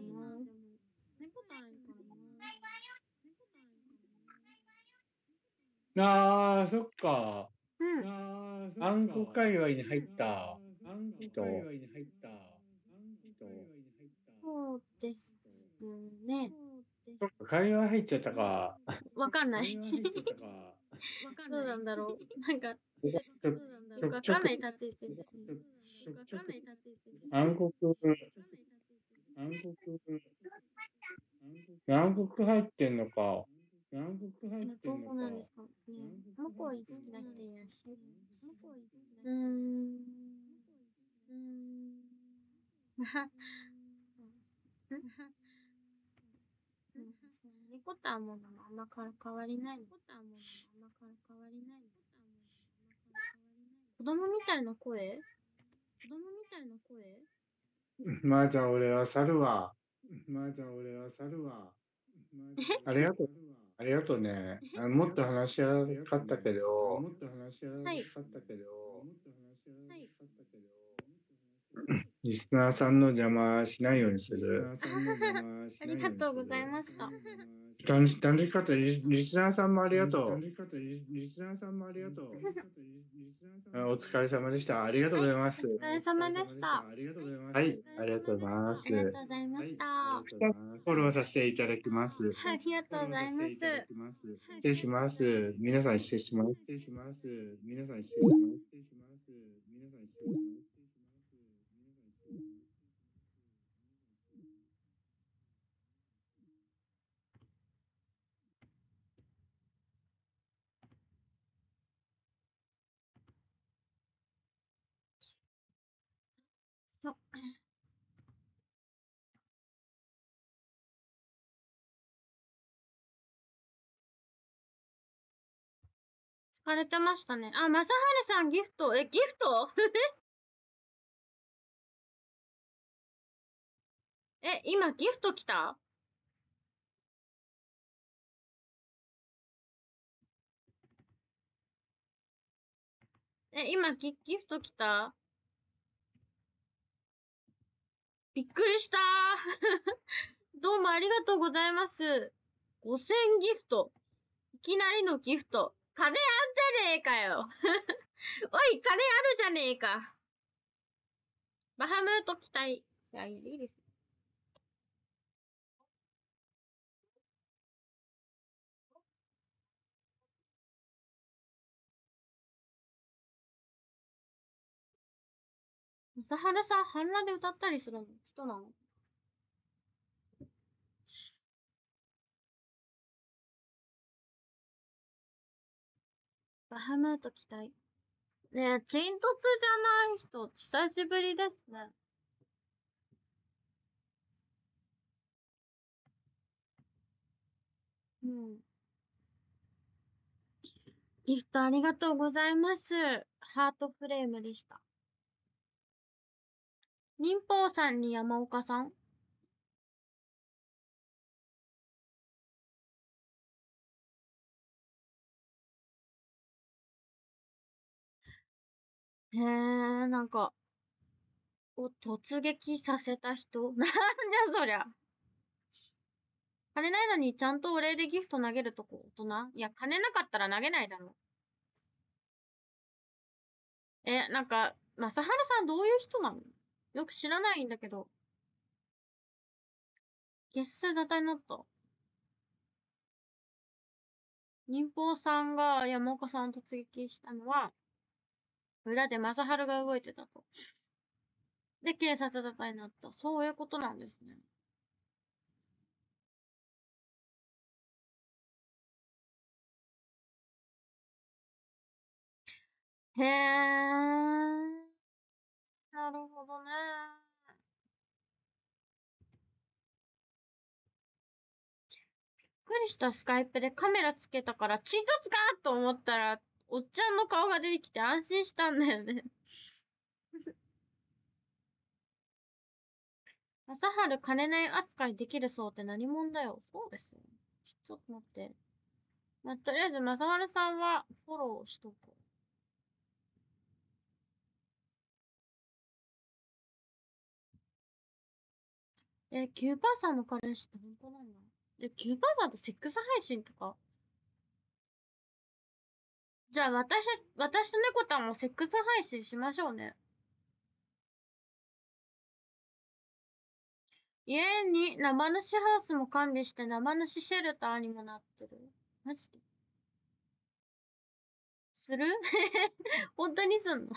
そっか。暗黒界隈に入った人。 そうですね。 そっか、界隈入っちゃったか。 わかんない。どうなんだろう。なんか、よくわかんない立ち位置ですね。 暗入ってんのか。 どうなんですかね。向こう好きな人いらっしゃる。うーん。猫とはもうあんま変わりないの。子供みたいな声？ じゃあ俺は去るわ。ありがとう。ありがとうね。もっと話し合いたかったけど、 はい。 リスナーさんの邪魔しないようにする。 ありがとうございました。 楽しかった。リスナーさんもありがとう。お疲れ様でした。ありがとうございます。 お疲れ様でした。 はい、ありがとうございまあす。 りがとうございました。 フォローさせていただきます。 ありがとうございます。 失礼します。皆さん失礼します。 そう疲れてましたね。あ、まさはるさんギフト。ギフト今ギフト来た？今ギフト来た？びっくりしたーどうもありがとうございます。5000ギフト。いきなりのギフト。金あんじゃねえかよおい、金あるじゃねえか。バハムート期待。いや、いいです。まさはるさん、半裸で歌ったりする人なの？バハムート期待。ねえ、チントツじゃない人、久しぶりですね。うん。ギフトありがとうございます。ハートフレームでした。忍法さんに山岡さん。へえ、なんか、突撃させた人なんじゃそりゃ。金ないのにちゃんとお礼でギフト投げるとこ大人？いや、金なかったら投げないだろ。なんか、まさはるさんどういう人なの？よく知らないんだけど。月数打タになった。忍法さんが山岡さんを突撃したのは、裏で正春が動いてたと。で、警察沙汰になった。そういうことなんですね。へー。なるほどね。びっくりしたスカイプでカメラつけたから、チントツかと思ったら、おっちゃんの顔が出てきて安心したんだよね。朝春金ない扱いできるそうって何者だよ。そうですよ。ちょっと待って。まあ、とりあえず、正春さんはフォローしとこう。キューパーさんの彼氏って本当なんだ。キューパーさんとセックス配信とか。じゃあ私と猫たんもセックス配信しましょうね。家に生主ハウスも完備して生主シェルターにもなってる。マジでする本当にすんの？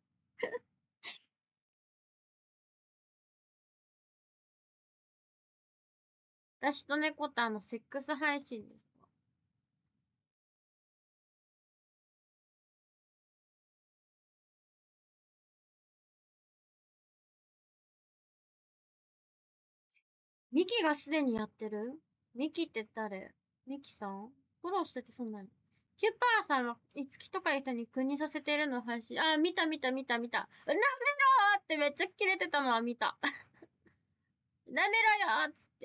私と猫たんのセックス配信ですか？ミキがすでにやってる？ミキって誰？ミキさんフォローしててそんなに。キュパーさんはいつきとかいう人に国させてるの配信。あ、見た。なめろーってめっちゃキレてたのは見た。なめろよーっつって。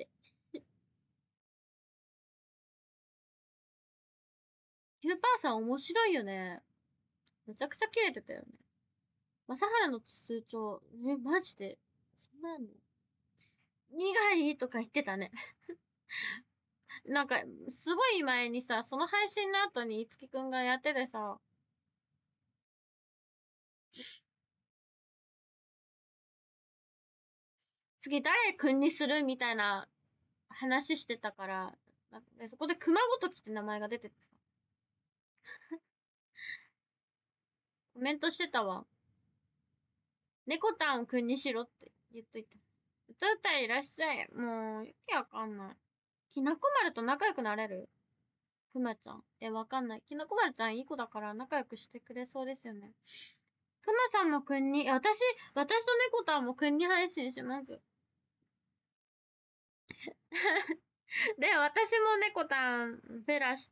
キューパーさん面白いよね。めちゃくちゃキレてたよね。 正原の通帳、マジでそんなの苦いとか言ってたね。なんか、すごい前にさ、その配信の後にいつきくんがやっててさ、次誰くんにするみたいな話してたから、そこで熊ごときって名前が出ててさ、コメントしてたわ。猫たんくんにしろって言っといた。歌うたいらっしゃい。もう、よくわかんない。きなこ丸と仲良くなれるくまちゃん。わかんない。きなこ丸ちゃんいい子だから仲良くしてくれそうですよね。くまさんもくんに、私と猫たんもくんに配信します。で、私も猫たんフェラして、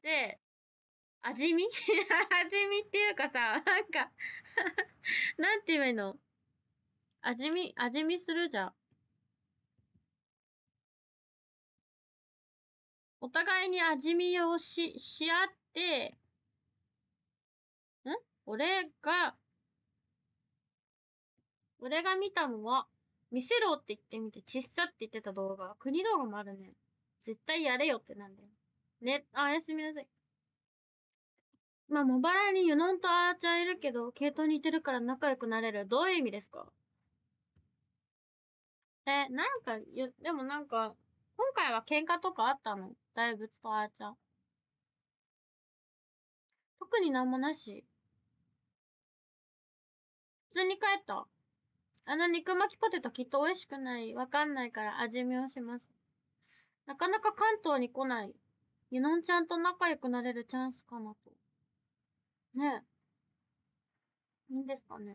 味見味見っていうかさ、なんかなんて言えばいいの、味見するじゃん。お互いに味見をし合って、俺が、俺が見たのは、見せろって言ってみて、ちっさって言ってた動画。国動画もあるね。絶対やれよってなんだよ。ね、おやすみなさい。まあ、茂原にユノンとアーチャーいるけど、系統似てるから仲良くなれる。どういう意味ですか？なんか、でもなんか、今回は喧嘩とかあったの？大仏とアーチャー。特になんもなし。普通に帰った。あの肉巻きポテトきっと美味しくない。わかんないから味見をします。なかなか関東に来ない。ユノンちゃんと仲良くなれるチャンスかなと。ねえ、いいんですかね。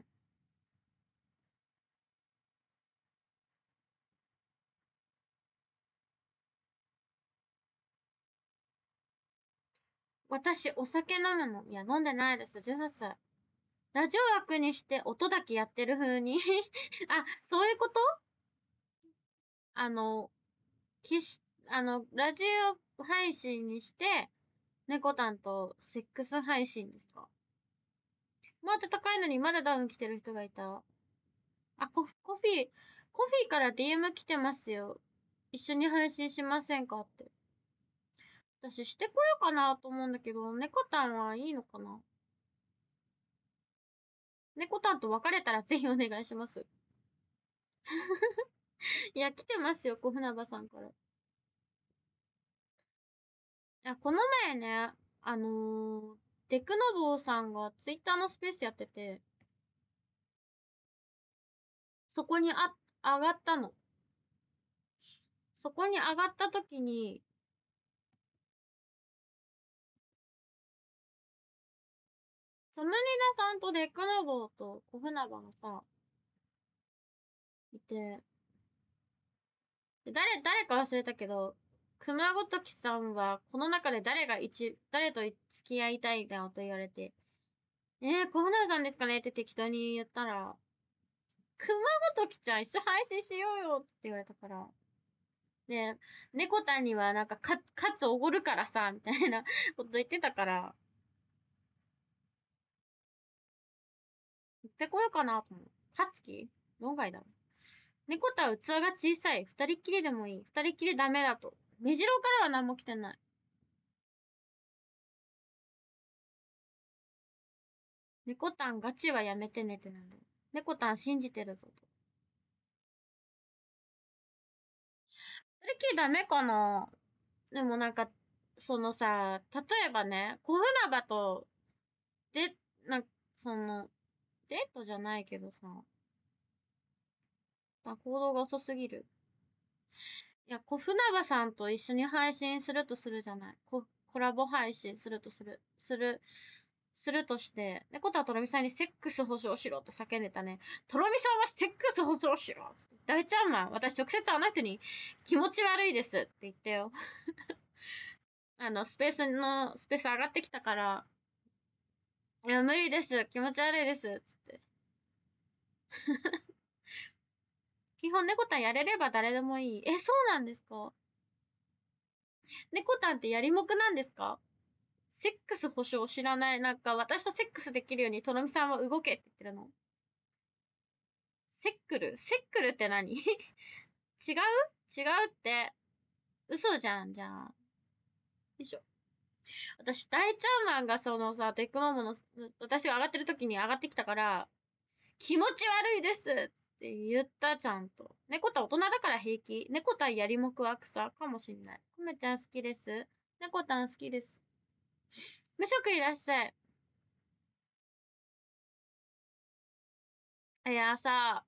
私、お酒飲むの。いや、飲んでないです。18歳。ラジオ枠にして音だけやってる風にあ、そういうこと？あの、消し、ラジオ配信にして、猫たんとセックス配信ですか？もう暖かいのにまだダウン着てる人がいた。あ、コフィーから DM 来てますよ。一緒に配信しませんかって。私してこようかなと思うんだけど、猫たんはいいのかな？猫たんと別れたらぜひお願いします。いや、来てますよ、小船場さんから。この前ね、デクノボーさんがツイッターのスペースやってて、そこに上がったの。そこに上がった時に、サムニダさんとデクノボーと小船場がさ、いて、誰か忘れたけど、熊ごときさんは、この中で誰と付き合いたいなと言われて、小船さんですかねって適当に言ったら、熊ごときちゃん一緒配信しようよって言われたから。で、猫たんにはなんかカツおごるからさ、みたいなこと言ってたから、行ってこようかなと思う。カツキ論外だろ。猫とは器が小さい。二人っきりでもいい。二人っきりダメだと。目白からは何も来てない。猫たんガチはやめてねってなんだよ。猫たん信じてるぞと。二人っきりダメかな？でもなんか、そのさ、例えばね、小船場と、で、その、デートじゃないけどさ、行動が遅すぎる。いや、小船場さんと一緒に配信するとするじゃない。コラボ配信するとするとして、猫田とろみさんにセックス保証しろって叫んでたね。とろみさんはセックス保証しろって。大ちゃんマン、私直接あの人に気持ち悪いですって言ってよ。スペース上がってきたから、いや、無理です。気持ち悪いです。つって。基本猫タンやれれば誰でもいい。そうなんですか？猫タンってやりもくなんですか？セックス保証知らない。なんか、私とセックスできるように、とろみさんは動けって言ってるの。 セックルって何違うって。嘘じゃん、じゃあ。よいしょ。私、大ちゃんマンがそのさ、テクノモの、私が上がってる時に上がってきたから、気持ち悪いですって言った、ちゃんと。猫た大人だから平気。猫たやりもくは草かもしんない。コメちゃん好きです。猫たん好きです。無職いらっしゃい。いやさ、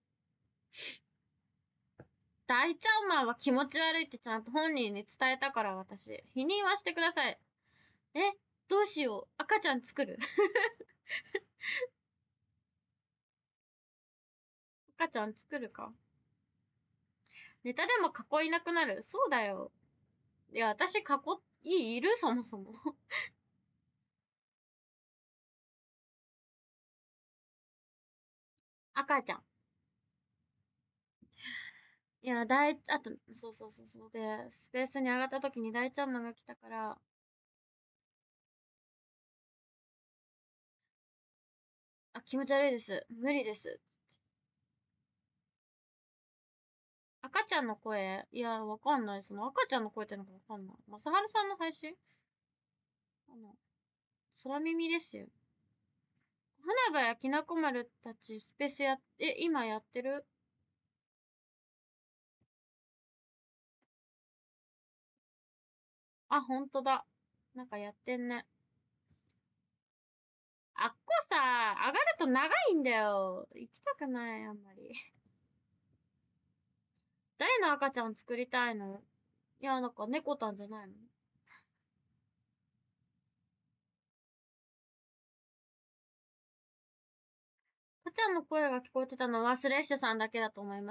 大ちゃんマンは気持ち悪いってちゃんと本人に伝えたから私。否認はしてください。え、どうしよう。赤ちゃん作る赤ちゃん作るか。ネタでも囲いなくなる。そうだよ。いや、私いるそもそも。赤ちゃん。いや、あと、そうで、スペースに上がった時に大ちゃんマンが来たから、あ、気持ち悪いです。無理です。赤ちゃんの声いや、わかんない。その赤ちゃんの声ってのがわかんない。まさはるさんの配信空耳ですよ。花火やきなこ丸たちスペース今やってるあ、ほんとだ。なんかやってんね。あっこさ、上がると長いんだよ。行きたくない、あんまり。誰の赤ちゃん作りたいのいや、なんか猫たんじゃないの赤ちゃんの声が聞こえてたのはスレッシュさんだけだと思います。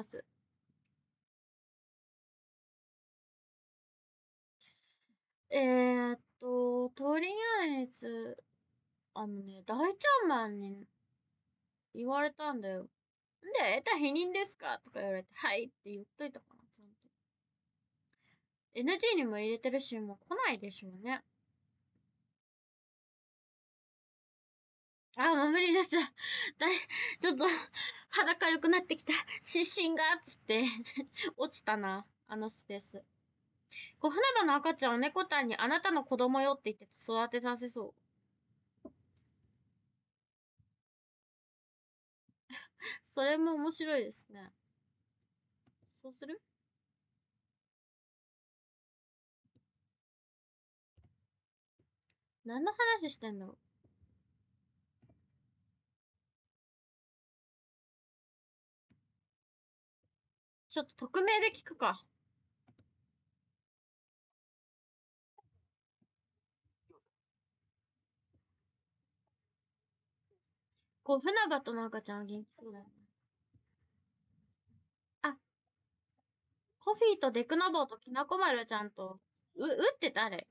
とりあえず、大ちゃんマンに言われたんだよ。で、得た否認ですかとか言われて、はいって言っといたかな、ちゃんと。NG にも入れてるし、もう来ないでしょうね。あ、もう無理です。ちょっと、裸良くなってきた。湿疹が、つって、落ちたな。あのスペース。船場の赤ちゃんを猫たんにあなたの子供よって言って育てさせそう。それも面白いですね。そうする何の話してんのちょっと匿名で聞くか。船場との赤ちゃんは元気そうだよね。あ、コフィーとデクノボーときなこ丸ちゃんと、って誰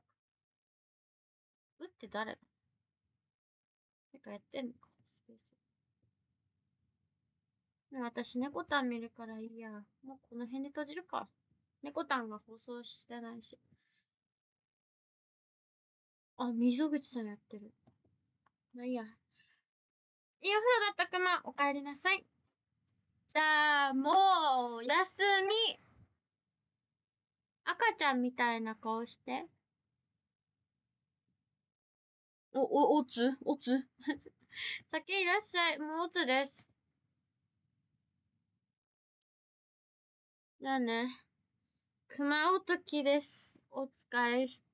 って誰なんかやってんのかスペースもう私、猫タン見るからいいや。もうこの辺で閉じるか。猫タンが放送してないし。あ、溝口さんやってる。まあいいや。いいお風呂だったかなお帰りなさい。じゃあ、もう、休み。赤ちゃんみたいな顔して。おつ先いらっしゃい。もうおつです。じゃあね。熊おときです。お疲れした。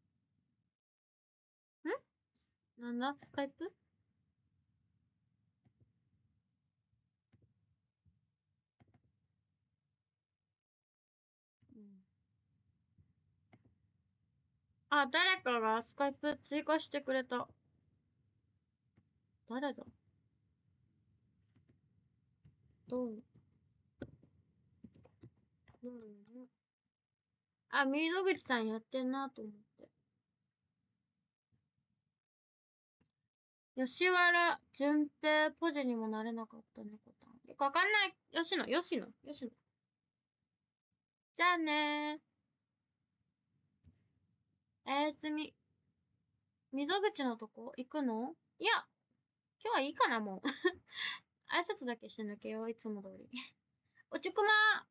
なんだスカイプうん。あ、誰かがスカイプ追加してくれた。誰だどうどうあ、溝口さんやってんなと思って。吉原淳平ポジにもなれなかった猫たん。よくわかんない。吉野。じゃあねー。おやすみ。溝口のとこ行くのいや、今日はいいかな、もう。 挨拶だけして抜けよう、いつも通り。おちくま